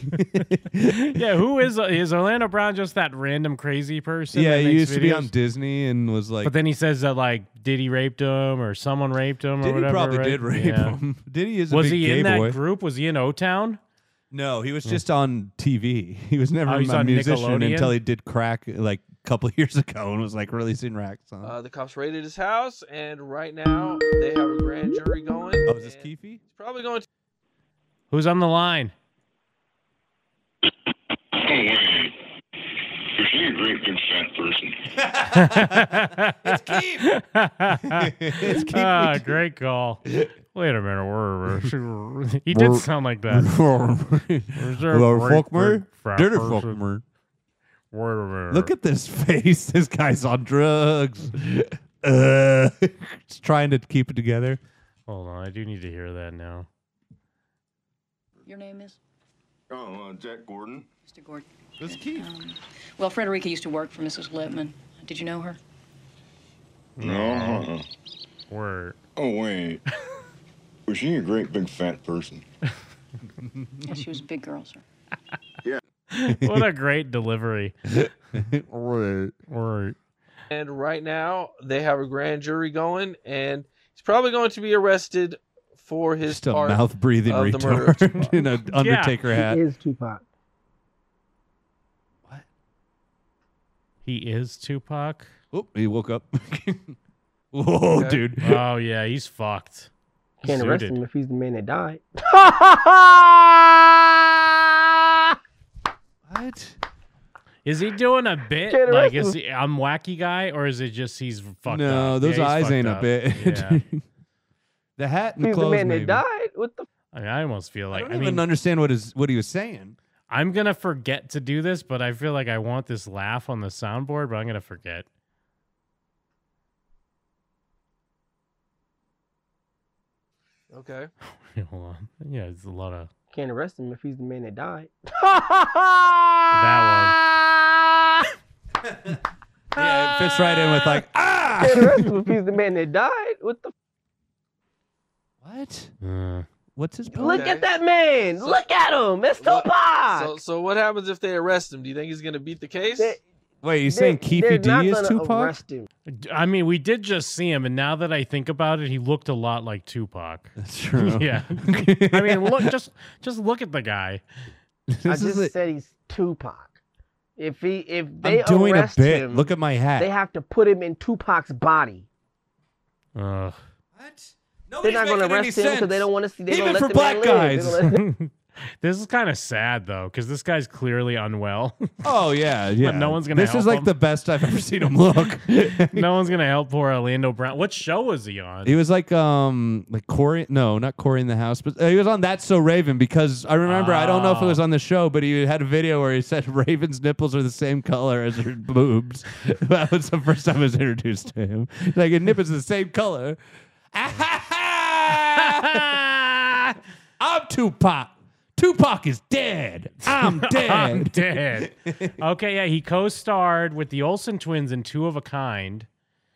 Yeah, who is Orlando Brown? Just that random crazy person? Yeah, that he makes used to be videos? on Disney and was like. But then he says that like Diddy raped him or someone raped him or Diddy whatever. probably right? did rape Yeah. him. Diddy is a Was big he gay in that boy. group? Was he in O-Town? No, he was just on TV. He was never Oh, he's a on musician Nickelodeon? until he did crack like a couple of years ago and was like releasing rack songs. The cops raided his house, and right now they have a grand jury going. Oh, is this Keefe? He's probably going to. Who's on the line? Oh, wait. Is she a great big fat person? It's Keith. It's Keith. Ah, great call. Wait a minute. He did sound like that. Is there a Well, great fuck me? big fat Did it fuck person? me? Wait a minute. Look at this face. This guy's on drugs. He's trying to keep it together. Hold on, I do need to hear that now. Your name is? Oh, Jack Gordon. Mr. Gordon. This is Keith. Well, Frederica used to work for Mrs. Lippman. Did you know her? No. Word. Oh, wait. Was she a great big fat person? Yes, she was a big girl, sir. Yeah. What a great delivery. Right. And right now they have a grand jury going, and he's probably going to be arrested for his Just a part mouth breathing of the murder of retard in an Undertaker hat. He is Tupac. He is Tupac? Oh, he woke up. Whoa, Okay. dude. Oh, yeah, he's fucked. Can't arrest Suited. him if he's the man that died. What? Is he doing a bit? Can't Like, arrest is he, I'm wacky guy, or is it just he's fucked up? No, those Yeah, he's eyes fucked ain't up. a bit. Yeah. The hat and the He's the clothes, man maybe. that died. What the? I mean, I almost feel I like, don't even understand what he was saying. I'm going to forget to do this, but I feel like I want this laugh on the soundboard, but I'm going to forget. Okay. Hold on. Yeah, it's a lot of... Can't arrest him if he's the man that died. That one. Yeah, it fits right in with like, Can't arrest him if he's the man that died. What the... What? What's his Look at that man. Look at him. It's Tupac. So what happens if they arrest him? Do you think he's going to beat the case? Wait, you saying Keefy D is Tupac? I mean, we did just see him, and now that I think about it, he looked a lot like Tupac. That's true. Yeah. I mean, look, just look at the guy. I just said he's Tupac. If they I'm doing arrest a bit. him, Look at my hat. they have to put him in Tupac's body. What? They're not going to arrest him because they don't want to see. They Even let for the black man live. guys. This is kind of sad though, because this guy's clearly unwell. Oh yeah, yeah. But no one's gonna. This help is like him. the best I've ever seen him look. No one's gonna help poor Orlando Brown. What show was he on? He was like Corey. No, not Corey in the House, but he was on That's So Raven because I remember. I don't know if it was on the show, but he had a video where he said Raven's nipples are the same color as her boobs. That was the first time I was introduced to him. Like his nipples are the same color. I'm Tupac. Tupac is dead. I'm dead. I'm dead. Okay, yeah, he co-starred with the Olsen twins in Two of a Kind.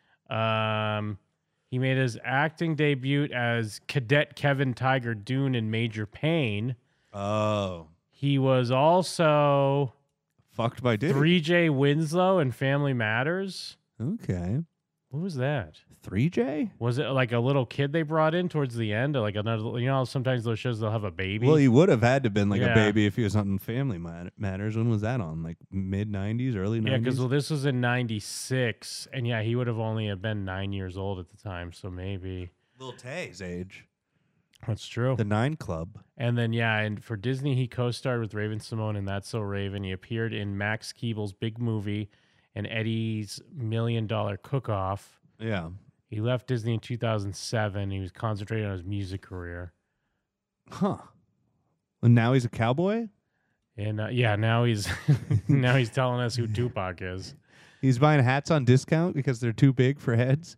He made his acting debut as Cadet Kevin Tiger Dune in Major Payne. Oh. He was also fucked by Diddy. 3J Winslow in Family Matters. Okay. What was that? 3J? Was it like a little kid they brought in towards the end? Or like another, you know, sometimes those shows they'll have a baby. Well, he would have had to been like Yeah. a baby if he was on Family Matters. When was that on? Like mid 90s, early 90s? Yeah, because this was in 96, and yeah, he would have only have been 9 years old at the time, so maybe. Lil Tay's age. That's true. The 9 Club. And then, yeah, and for Disney, he co-starred with Raven Simone in That's So Raven. He appeared in Max Keeble's Big Movie and Eddie's $1 Million Cook-Off. Yeah. He left Disney in 2007. He was concentrating on his music career. Huh. And now he's a cowboy? And yeah, now he's now he's telling us who Tupac is. He's buying hats on discount because they're too big for heads?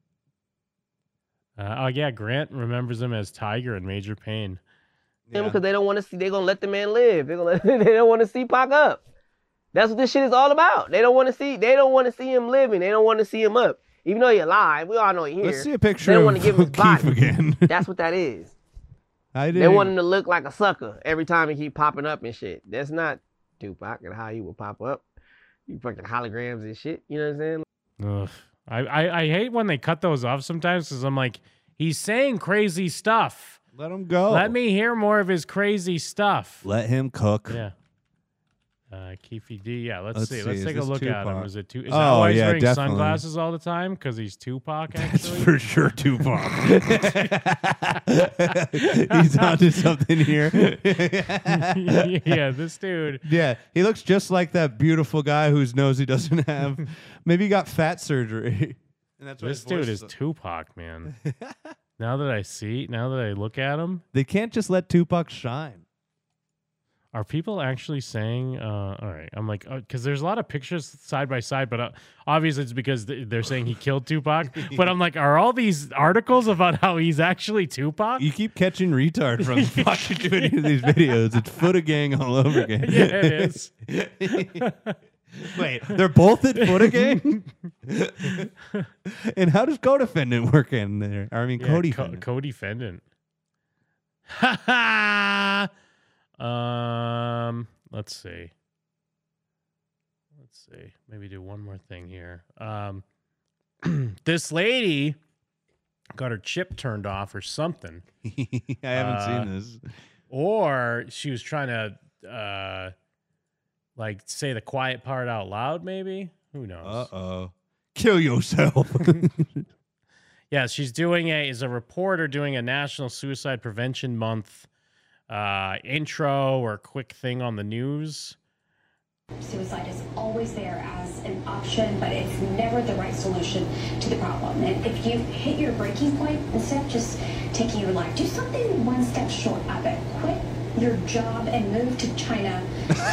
Oh, yeah, Grant remembers him as Tiger in Major Payne. Because they don't want to see. They're gonna let the man live. They don't want to see Pac up. That's what this shit is all about. They don't want to see. They don't want to see him living. They don't want to see him up. Even though he's alive, we all know he's here. Let's see a picture They don't of want to give him his Keith body. again. That's what that is. They want him to look like a sucker every time he keep popping up and shit. That's not Tupac and how he will pop up. You fucking holograms and shit. You know what I'm saying? Ugh. I hate when they cut those off sometimes because I'm like, he's saying crazy stuff. Let him go. Let me hear more of his crazy stuff. Let him cook. Yeah. Keefy D. Yeah, let's see. Let's Is take a this look at him. Tupac? Is that Oh, why he's yeah, wearing definitely. sunglasses all the time? Because he's Tupac, actually? That's for sure Tupac. He's onto something here. Yeah, this dude. Yeah, he looks just like that beautiful guy whose nose he doesn't have. Maybe he got fat surgery. And that's why This his voice dude is Tupac, man. Now that I look at him. They can't just let Tupac shine. Are people actually saying, all right, I'm like, because there's a lot of pictures side by side, but obviously it's because they're saying he killed Tupac. But I'm like, are all these articles about how he's actually Tupac? You keep catching retard from watching too many of these videos. It's Fooda Gang all over again. Yeah, it is. Wait, they're both at Fooda Gang? And how does co-defendant work in there? I mean, co-defendant. Co-defendant. Ha ha! Let's see. Maybe do one more thing here. This lady got her chip turned off or something. I haven't seen this. Or she was trying to like say the quiet part out loud, maybe? Who knows? Uh-oh. Kill yourself. Yeah, she's is a reporter doing a National Suicide Prevention Month intro or quick thing on the news. Suicide is always there as an option, but it's never the right solution to the problem. And if you hit your breaking point, instead of just taking your life, do something one step short of it. Quit your job and move to China.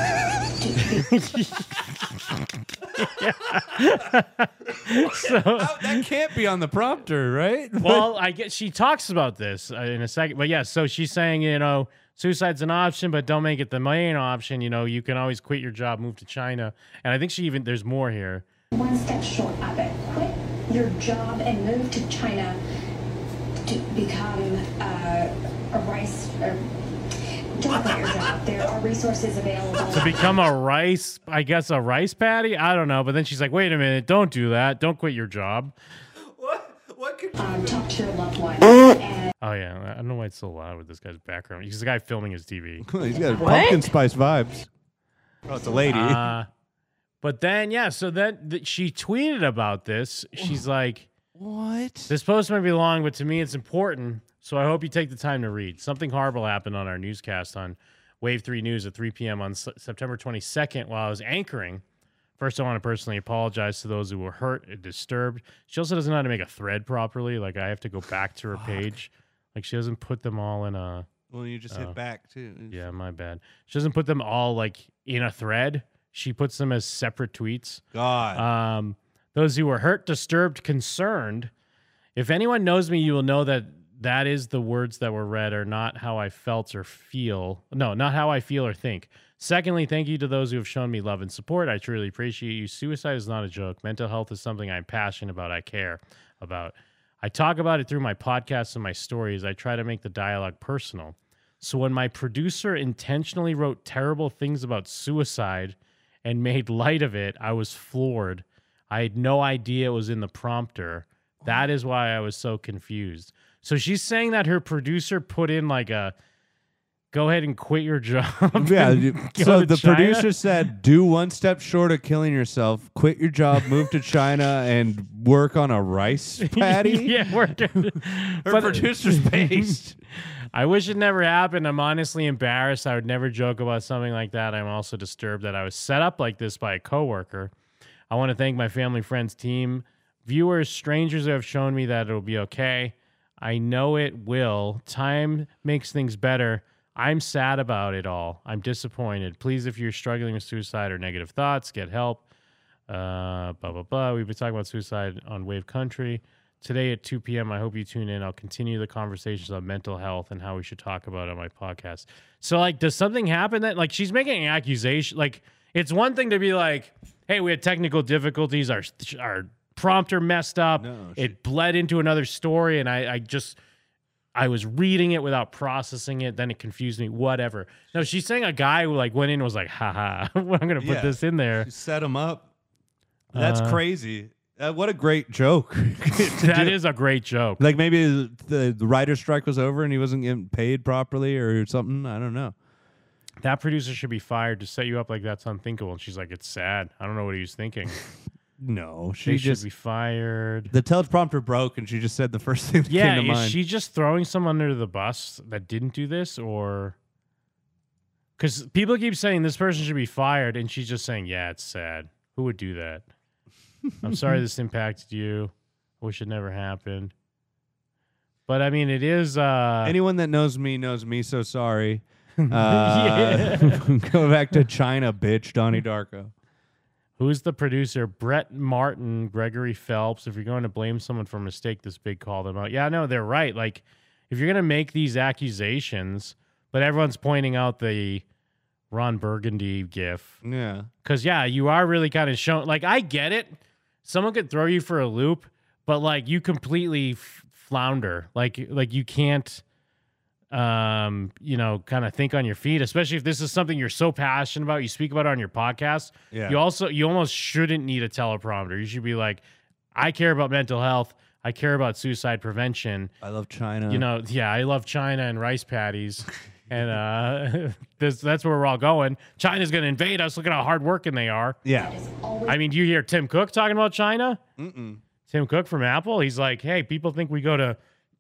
So that can't be on the prompter, right? Well, I guess she talks about this in a second. But yeah, so she's saying, suicide's an option, but don't make it the main option. You can always quit your job, move to China. And I think there's more here. One step short of it. Quit your job and move to China to become a rice or don't quit your job. There are resources available. To become a rice paddy? I don't know. But then she's like, wait a minute, don't do that. Don't quit your job. What could talk to your loved one. And Oh, yeah. I don't know why it's so loud with this guy's background. He's the guy filming his TV. He's got pumpkin spice vibes. Oh, it's a lady. But then, yeah, so then she tweeted about this. She's like, what? This post might be long, but to me it's important, so I hope you take the time to read. Something horrible happened on our newscast on Wave 3 News at 3 p.m. on September 22nd while I was anchoring. First, I want to personally apologize to those who were hurt and disturbed. She also doesn't know how to make a thread properly. Like, I have to go back to her page. Like, she doesn't put them all in a... Well, you just hit back, too. Yeah, my bad. She doesn't put them all, like, in a thread. She puts them as separate tweets. God. Those who were hurt, disturbed, concerned. If anyone knows me, you will know that is the words that were read are not how I felt or feel. No, not how I feel or think. Secondly, thank you to those who have shown me love and support. I truly appreciate you. Suicide is not a joke. Mental health is something I'm passionate about. I care about. I talk about it through my podcasts and my stories. I try to make the dialogue personal. So when my producer intentionally wrote terrible things about suicide and made light of it, I was floored. I had no idea it was in the prompter. That is why I was so confused. So she's saying that her producer put in like a, go ahead and quit your job. Yeah. So the producer said, do one step short of killing yourself, quit your job, move to China, and work on a rice paddy. Yeah, work. Her producer's based. I wish it never happened. I'm honestly embarrassed. I would never joke about something like that. I'm also disturbed that I was set up like this by a coworker. I want to thank my family, friends, team, viewers, strangers who have shown me that it'll be okay. I know it will. Time makes things better. I'm sad about it all. I'm disappointed. Please, if you're struggling with suicide or negative thoughts, get help. Blah, blah, blah. We've been talking about suicide on Wave Country. Today at 2 p.m., I hope you tune in. I'll continue the conversations on mental health and how we should talk about it on my podcast. So, like, does something happen that, like, she's making an accusation? Like, it's one thing to be like, hey, we had technical difficulties. Our prompter messed up. It bled into another story, and I was reading it without processing it. Then it confused me. Whatever. No, she's saying a guy who like went in and was like, haha, I'm going to put this in there. She set him up. That's crazy. What a great joke. That is a great joke. Like maybe the writer's strike was over and he wasn't getting paid properly or something. I don't know. That producer should be fired. To set you up like that's unthinkable. And she's like, it's sad. I don't know what he was thinking. No, She should be fired. The teleprompter broke and she just said the first thing that came to mind. Is she just throwing someone under the bus that didn't do this? Or because people keep saying this person should be fired and she's just saying, yeah, it's sad. Who would do that? I'm sorry this impacted you. I wish it never happened. But I mean, it is. Anyone that knows me, so sorry. Go back to China, bitch, Donnie Darko. Who's the producer? Brett Martin, Gregory Phelps. If you're going to blame someone for a mistake this big, call them out. Yeah, no, they're right. Like, if you're going to make these accusations, but everyone's pointing out the Ron Burgundy gif. Yeah. Because, yeah, you are really kind of showing. Like, I get it. Someone could throw you for a loop, but, like, you completely flounder. Like you can't, kind of think on your feet, especially if this is something you're so passionate about. You speak about it on your podcast. Yeah. You almost shouldn't need a teleprompter. You should be like, I care about mental health. I care about suicide prevention. I love China. I love China and rice paddies. And that's where we're all going. China's going to invade us. Look at how hardworking they are. Yeah. I mean, do you hear Tim Cook talking about China? Mm-mm. Tim Cook from Apple. He's like, hey, people think we go to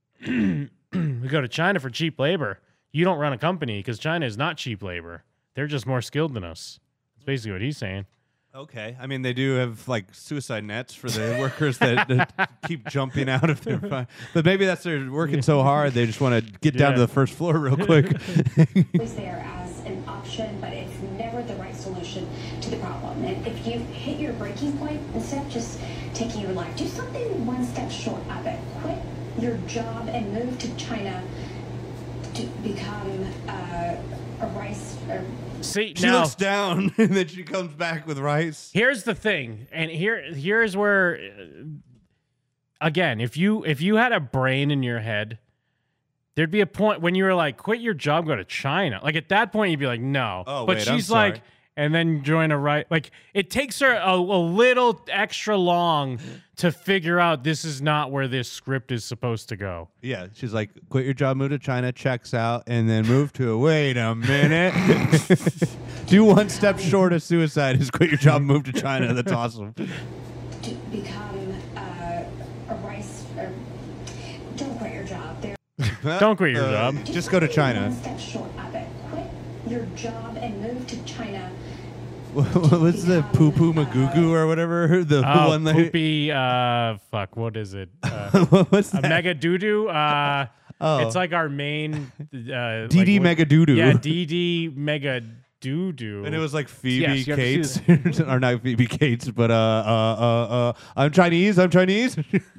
we go to China for cheap labor. You don't run a company because China is not cheap labor. They're just more skilled than us. That's basically what he's saying. Okay, I mean they do have like suicide nets for the workers that keep jumping out of their. But maybe that's they're working so hard they just want to get down to the first floor real quick. Always there as an option, but it's never the right solution to the problem. And if you hit your breaking point, instead of just taking your life, do something one step short of it. Quit your job and move to China to become a rice. See, she looks down and then she comes back with rice. Here's the thing, and here's where, again, if you had a brain in your head, there'd be a point when you were like, quit your job, go to China. Like at that point, you'd be like, no. Oh, but wait, she's I'm sorry. like, and then join a right. Like it takes her a little extra long to figure out this is not where this script is supposed to go. Yeah, she's like, quit your job, move to China, checks out, and then move to wait a minute. Do one step short of suicide is quit your job, move to China. That's awesome. To become a rice. Don't quit your job. Don't quit your job. Just go to China. One step short of it. Quit your job and move to China. What's the poo poo magugu or whatever? The one that poopy. Fuck. What is it? What's that? Mega doo doo. Oh. It's like our main. DD Mega Doo Doo. Yeah, DD Mega Doo Doo. And it was like Phoebe Yes, you have to see Cates, or not Phoebe Cates, but I'm Chinese. I'm Chinese.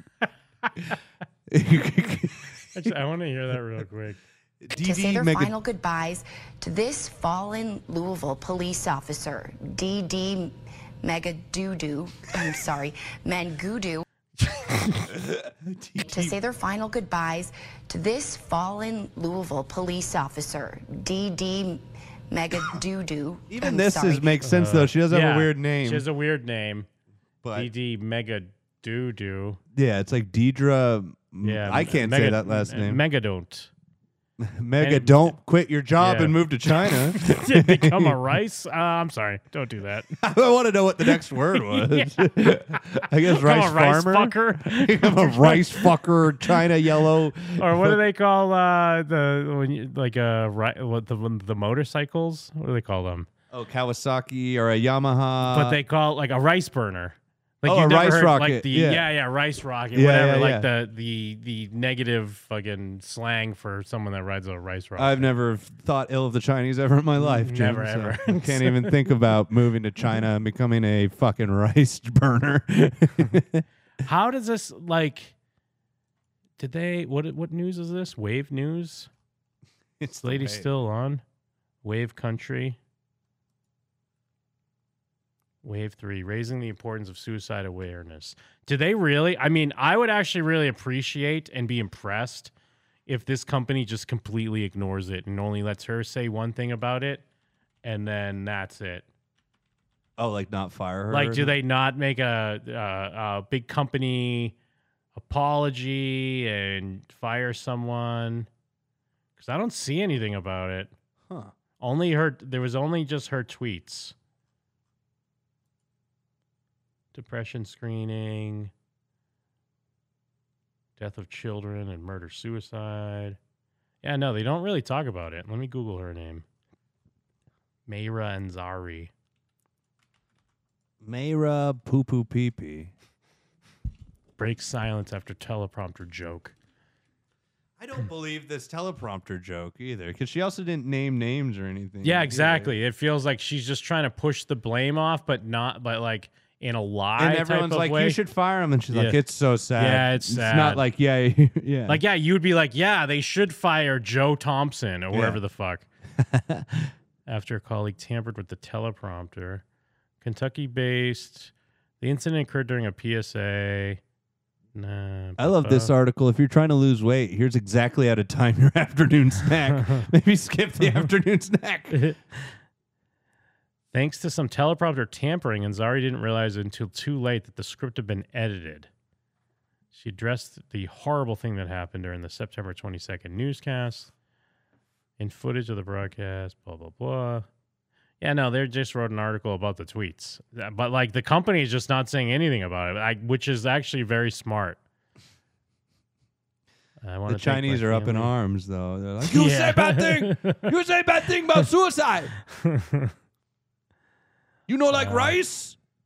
I want to hear that real quick. To say their final goodbyes to this fallen Louisville police officer, DD Mega Doo Doo. I'm sorry, Mangudu. To say their final goodbyes to this fallen Louisville police officer, DD Mega Doo Doo. Even this makes sense though. She does have a weird name. She has a weird name. But DD Mega Doo Doo. Yeah, it's like Deidre. Yeah, I can't say that last name. Megadont. Don't quit your job Yeah. and move to China. Become a rice? I'm sorry. Don't do that. I want to know what the next word was. Yeah. I guess Become rice a rice farmer. fucker. Become a rice fucker, China yellow. Or what do they call the motorcycles? What do they call them? Oh, Kawasaki or a Yamaha. But they call it like a rice burner. Like Oh, you've a never rice heard, rocket, Like the, yeah. rice rocket, Yeah, whatever. yeah, like yeah. the negative fucking slang for someone that rides a rice rocket. I've never thought ill of the Chinese ever in my life, Jim. Never, so ever. I can't even think about moving to China and becoming a fucking rice burner. How does this like? Did they? What news is this? Wave News. It's lady Wave. still on. Wave Country. Wave 3, raising the importance of suicide awareness. Do they really? I mean, I would actually really appreciate and be impressed if this company just completely ignores it and only lets her say one thing about it, and then that's it. Oh, like not fire her? Like, do they not make a big company apology and fire someone? Because I don't see anything about it. Huh. There was only just her tweets. Depression screening, death of children and murder-suicide. Yeah, no, they don't really talk about it. Let me Google her name. Mayra Ansari. Mayra poo poo pee pee. Breaks silence after teleprompter joke. I don't believe this teleprompter joke either, because she also didn't name names or anything. Yeah, either. exactly. It feels like she's just trying to push the blame off, but like in a lie. And everyone's type of like, way. you should fire him. And she's like, Yeah. it's so sad. Yeah, it's sad. not like, yeah. Like, yeah, you'd be like, yeah, they should fire Joe Thompson or whoever the fuck. After a colleague tampered with the teleprompter. Kentucky-based. The incident occurred during a PSA. I love this article. If you're trying to lose weight, here's exactly how to time your afternoon snack. Maybe skip the afternoon snack. Thanks to some teleprompter tampering, Ansari didn't realize until too late that the script had been edited. She addressed the horrible thing that happened during the September 22nd newscast. In footage of the broadcast, blah, blah, blah. Yeah, no, they just wrote an article about the tweets. But, like, the company is just not saying anything about it, which is actually very smart. The Chinese are up in arms, though. They're like, You you say say bad thing. You say bad thing about suicide. You know, like rice.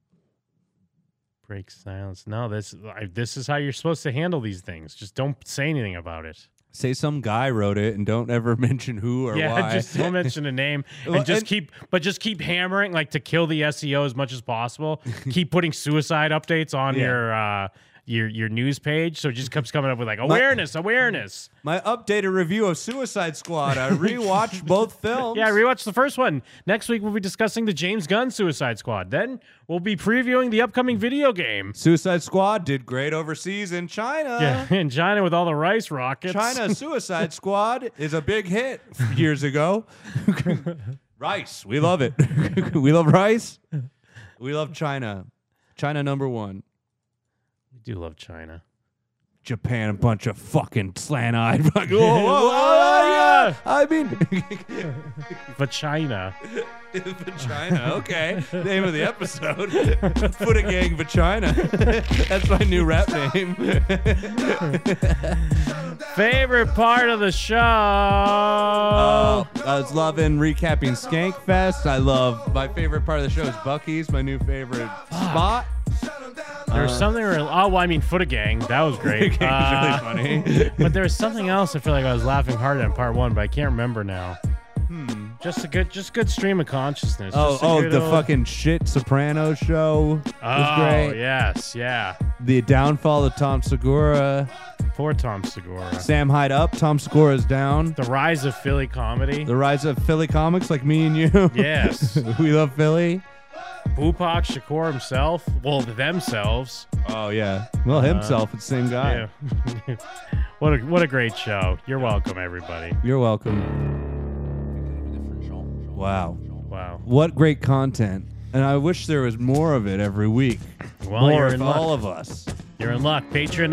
Break silence. No, this is how you're supposed to handle these things. Just don't say anything about it. Say some guy wrote it and don't ever mention who or why. Just don't mention a name and just keep hammering like to kill the SEO as much as possible. Keep putting suicide updates on your news page, so it just keeps coming up with like awareness. My updated review of Suicide Squad. I rewatched both films. Yeah, I rewatched the first one. Next week we'll be discussing the James Gunn Suicide Squad. Then we'll be previewing the upcoming video game. Suicide Squad did great overseas in China. Yeah, in China with all the rice rockets. China Suicide Squad is a big hit years ago. Rice, we love it. We love rice. We love China. China number 1. We do love China. Japan, a bunch of fucking slant-eyed. Yeah. I mean, Vagina. Vagina. Okay, name of the episode. Foot a gang Vagina. That's my new rap name. Favorite part of the show. I was loving recapping Skankfest. My favorite part of the show is Buc-ee's, my new favorite spot. There was something Foot Gang. That was great. Really funny. But there was something else I feel like I was laughing hard at in part 1, but I can't remember now. Just good stream of consciousness. The fucking shit Sopranos show was great. Yes, yeah. The downfall of Tom Segura. Poor Tom Segura. Sam Hyde up, Tom Segura's down. The rise of Philly comedy. The rise of Philly comics like me and you. Yes. We love Philly. Tupac Shakur himself. Well, themselves. Oh, yeah. Well, himself. It's the same guy. Yeah. What a great show. You're welcome, everybody. You're welcome. Wow. What great content. And I wish there was more of it every week. Well, more you're for in luck. all of us. You're in luck.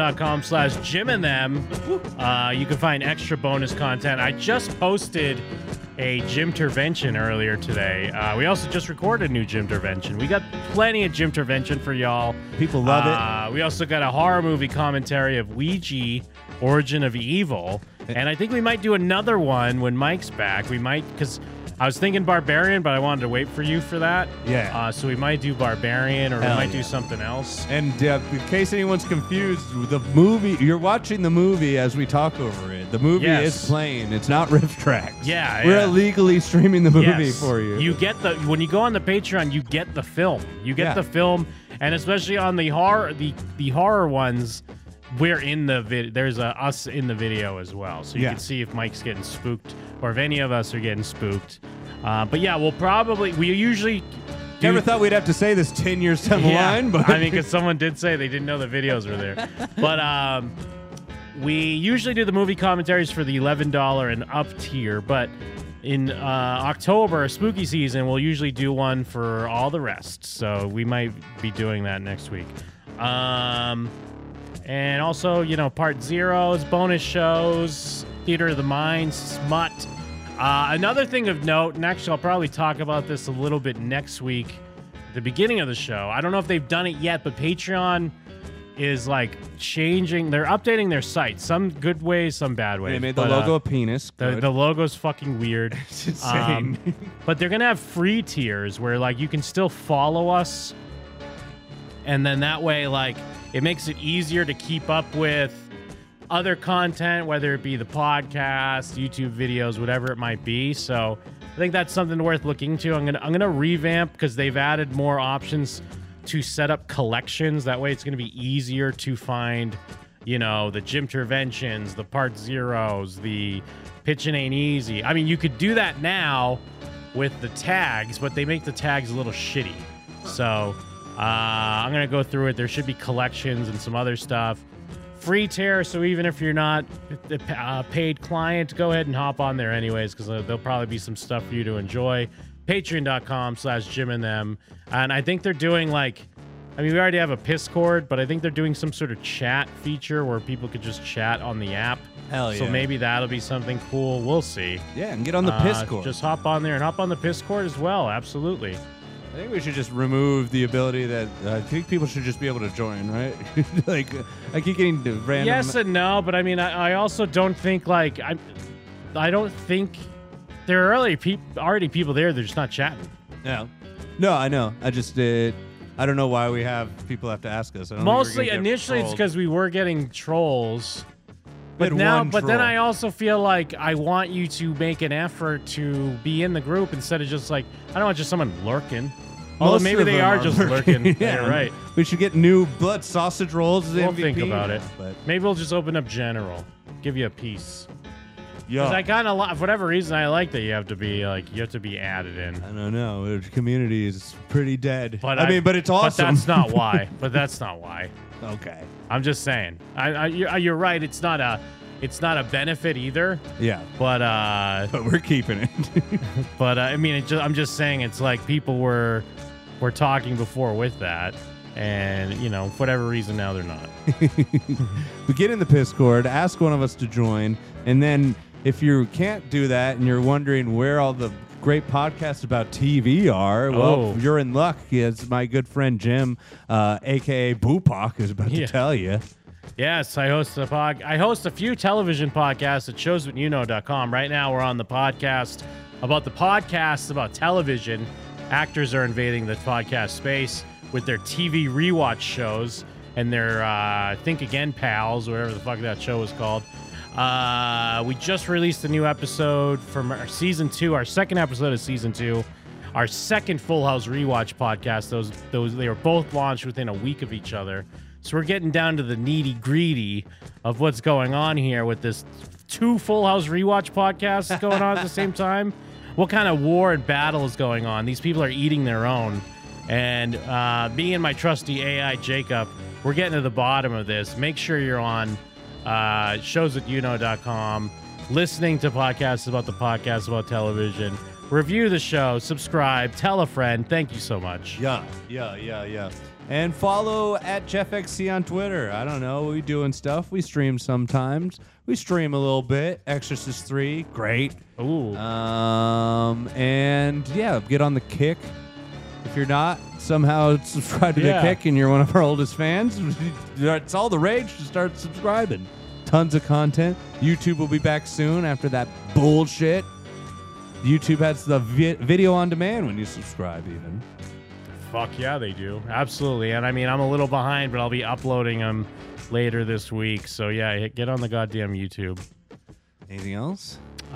Patreon.com/JimandThem. You can find extra bonus content. I just posted a Jimtervention earlier today. We also just recorded a new Jimtervention. We got plenty of Jimtervention for y'all. People love it. We also got a horror movie commentary of Ouija, Origin of Evil. And I think we might do another one when Mike's back. We might, because I was thinking Barbarian, but I wanted to wait for you for that. Yeah. So we might do Barbarian, or we might do something else. And in case anyone's confused, the movie, you're watching the movie as we talk over it. The movie is playing. It's not riff tracks. Yeah. We're illegally streaming the movie for you. You get when you go on the Patreon, you get the film. You get the film, and especially on the horror ones, we're in the video. There's us in the video as well, so you can see if Mike's getting spooked or if any of us are getting spooked. But yeah, we usually never thought we'd have to say this 10 years down the line, but I mean, because someone did say they didn't know the videos were there. But we usually do the movie commentaries for the $11 and up tier, but in October, spooky season, we'll usually do one for all the rest. So we might be doing that next week. And also, part zeros, bonus shows, Theater of the Mind, Smut. Another thing of note, and actually I'll probably talk about this a little bit next week, at the beginning of the show. I don't know if they've done it yet, but Patreon is changing. They're updating their site. Some good ways, some bad ways. They made the logo a penis. The logo's fucking weird. It's insane. But they're going to have free tiers where you can still follow us. And then that way, it makes it easier to keep up with other content, whether it be the podcast, YouTube videos, whatever it might be. So I think that's something worth looking into. I'm gonna revamp because they've added more options to set up collections. That way it's gonna be easier to find, the Jimterventions, the part zeros, the Pitchin' Ain't Easy. I mean, you could do that now with the tags, but they make the tags a little shitty. So I'm going to go through it. There should be collections and some other stuff. Free tier, so even if you're not a paid client, go ahead and hop on there anyways, because there'll probably be some stuff for you to enjoy. Patreon.com/JimandThem. And I think they're doing we already have a Piscord, but I think they're doing some sort of chat feature where people could just chat on the app. Hell yeah. So maybe that'll be something cool. We'll see. Yeah, and get on the Piscord. Just hop on there and hop on the Piscord as well. Absolutely. I think we should just remove the ability that I think people should just be able to join, right? I keep getting random. Yes and no, but I mean, I also don't think I don't think there are already people there. They're just not chatting. No, I know. I I don't know why people have to ask us. I don't Mostly, think we're gonna get initially, it's trolled. because we were getting trolls. We had But now, one but then troll. I also feel like I want you to make an effort to be in the group instead of just like, I don't want just someone lurking. Although Most maybe of they them are just lurking. Yeah, You're right. We should get new blood sausage rolls as We'll MVP. think about it. But Maybe we'll just open up general. Give you a piece. Yeah. Because I kind of, for whatever reason, I like that you have to be added in. I don't know. The community is pretty dead. But but it's awesome. But that's not why. Okay. I'm just saying. You're right. It's not a benefit either. Yeah. But we're keeping it. But I mean, I'm just saying it's like people were talking before with that, and for whatever reason now they're not. We get in the Discord, ask one of us to join, and then if you can't do that and you're wondering where all the great podcasts about TV are, well, you're in luck. As my good friend Jim, aka Boopak, is about to tell you. Yes, I host a few television podcasts at showswhatyouknow.com. Right now, we're on the podcast about television. Actors are invading the podcast space with their TV rewatch shows and their Think Again pals, whatever the fuck that show was called. We just released a new episode from our season 2, our second episode of season 2, our second Full House rewatch podcast. Those they were both launched within a week of each other. So we're getting down to the nitty-gritty of what's going on here with this 2 Full House rewatch podcasts going on at the same time. What kind of war and battle is going on? These people are eating their own. And me and my trusty AI, Jacob, we're getting to the bottom of this. Make sure you're on showswhatyouknow.com, listening to podcasts about television. Review the show, subscribe, tell a friend. Thank you so much. Yeah. And follow at JeffXC on Twitter. I don't know. We doing stuff. We stream sometimes. We stream a little bit. Exorcist 3, great. Ooh. And yeah, get on the Kick. If you're not somehow subscribed to the Kick and you're one of our oldest fans, it's all the rage to start subscribing. Tons of content. YouTube will be back soon after that bullshit. YouTube has the video on demand when you subscribe even. Fuck yeah, they do. Absolutely. And I mean, I'm a little behind, but I'll be uploading them later this week. So yeah, get on the goddamn YouTube. Anything else?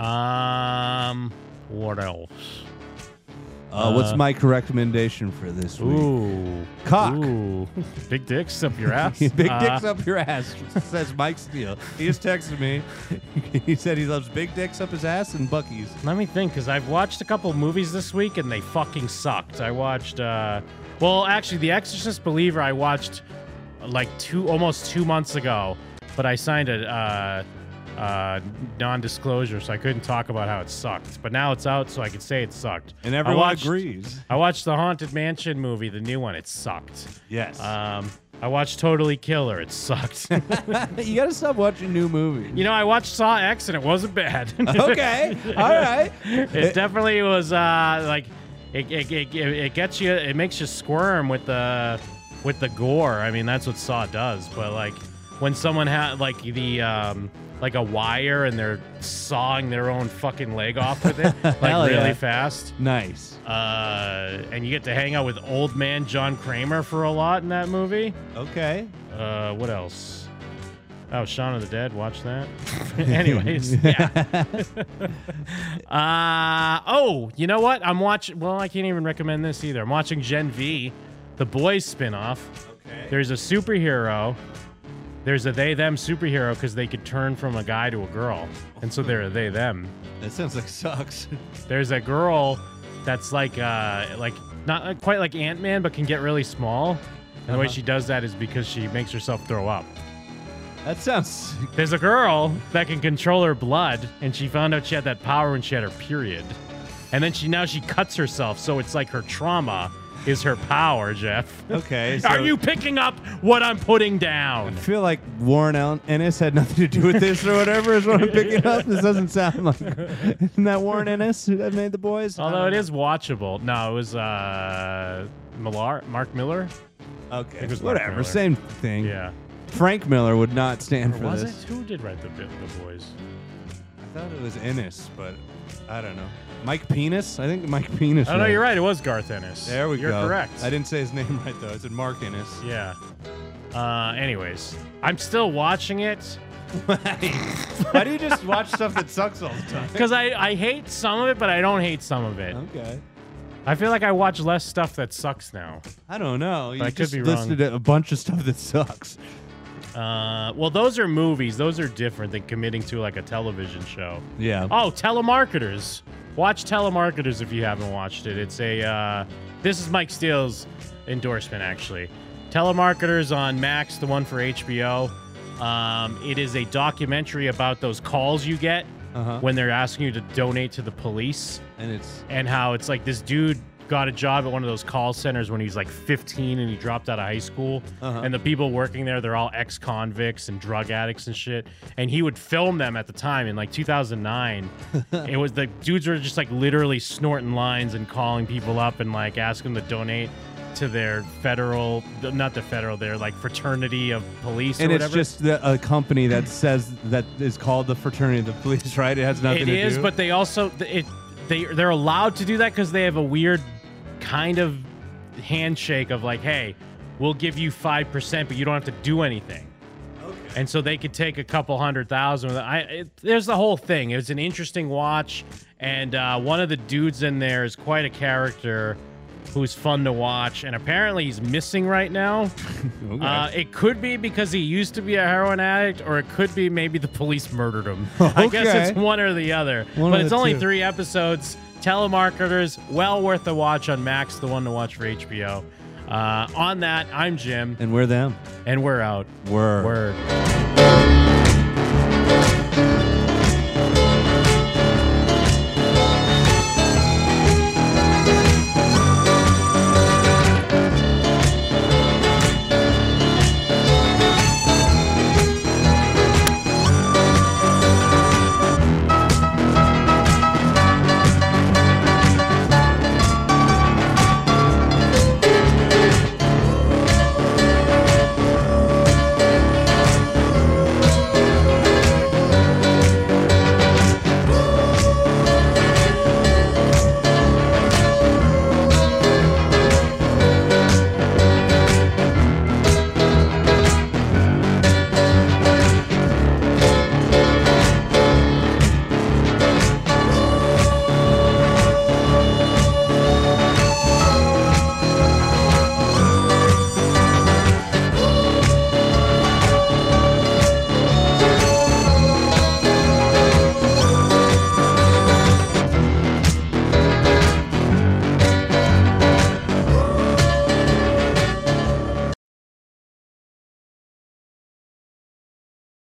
What else? What's Mike's recommendation for this week? Ooh. Cock. Ooh. Big dicks up your ass. Big dicks up your ass, says Mike Steele. He just texted me. He said he loves big dicks up his ass and Buc-ee's. Let me think, because I've watched a couple movies this week and they fucking sucked. I watched, actually, The Exorcist Believer I watched like almost 2 months ago, but I signed a non-disclosure, so I couldn't talk about how it sucked. But now it's out, so I can say it sucked. And everyone agrees. I watched the Haunted Mansion movie, the new one. It sucked. Yes. I watched Totally Killer. It sucked. You gotta stop watching new movies. I watched Saw X, and it wasn't bad. Okay. All right. It definitely was it gets you. It makes you squirm with the gore. I mean, that's what Saw does. But like when someone had like a wire and they're sawing their own fucking leg off with it, like really fast. Nice. And you get to hang out with old man John Kramer for a lot in that movie. Okay. What else? Oh, Shaun of the Dead. Watch that. Anyways, yeah. You know what? I'm watching. Well, I can't even recommend this either. I'm watching Gen V, the Boys spinoff. Okay. There's a superhero. There's a they-them superhero because they could turn from a guy to a girl. And so they're a they-them. That sounds like sucks. There's a girl that's like not quite like Ant-Man, but can get really small. And the way she does that is because she makes herself throw up. That sounds... There's a girl that can control her blood, and she found out she had that power when she had her period. And then she cuts herself, so it's like her trauma is her power, Jeff. Okay. Are you picking up what I'm putting down? I feel like Warren Ennis had nothing to do with this or whatever is what I'm picking up. This doesn't sound like... Isn't that Warren Ennis that made The Boys? Although it is watchable. No, it was Mark Miller. Okay. Mark Miller. Same thing. Yeah. Frank Miller would not stand for was this. it? Who did write The Boys? I thought it was Ennis, but I don't know. Mike Penis? I think Mike Penis. Oh, no, you're right. It was Garth Ennis. There we go. You're correct. I didn't say his name right, though. I said Mark Ennis. Yeah. Anyways, I'm still watching it. Why do you just watch stuff that sucks all the time? Because I hate some of it, but I don't hate some of it. Okay. I feel like I watch less stuff that sucks now. I don't know. But You I could just be wrong. listed a bunch of stuff that sucks. Well, those are movies. Those are different than committing to like a television show. Yeah. Oh, Telemarketers. Watch Telemarketers if you haven't watched it. It's a this is Mike Steele's endorsement, actually. Telemarketers on Max, the one for HBO. It is a documentary about those calls you get when they're asking you to donate to the police. And how it's like this dude got a job at one of those call centers when he was like 15 and he dropped out of high school. And the people working there, they're all ex-convicts and drug addicts and shit. And he would film them at the time in like 2009. It was the dudes were just like literally snorting lines and calling people up and like asking them to donate to their federal, not the federal, their like fraternity of police And or it's whatever. just a company that says that is called the Fraternity of the Police, right? It has nothing to do. It is, but they also they're allowed to do that because they have a weird kind of handshake of like, hey, we'll give you 5%, but you don't have to do anything. Okay. And so they could take a couple $100,000. There's the whole thing. It was an interesting watch, and one of the dudes in there is quite a character who's fun to watch, and apparently he's missing right now. Okay. It could be because he used to be a heroin addict, or it could be maybe the police murdered him. I guess Okay. it's one or the other. One but of it's the only two. 3 episodes. Telemarketers, well worth a watch on Max, the one to watch for HBO. On that, I'm Jim. And we're them. And we're out. Word. Word.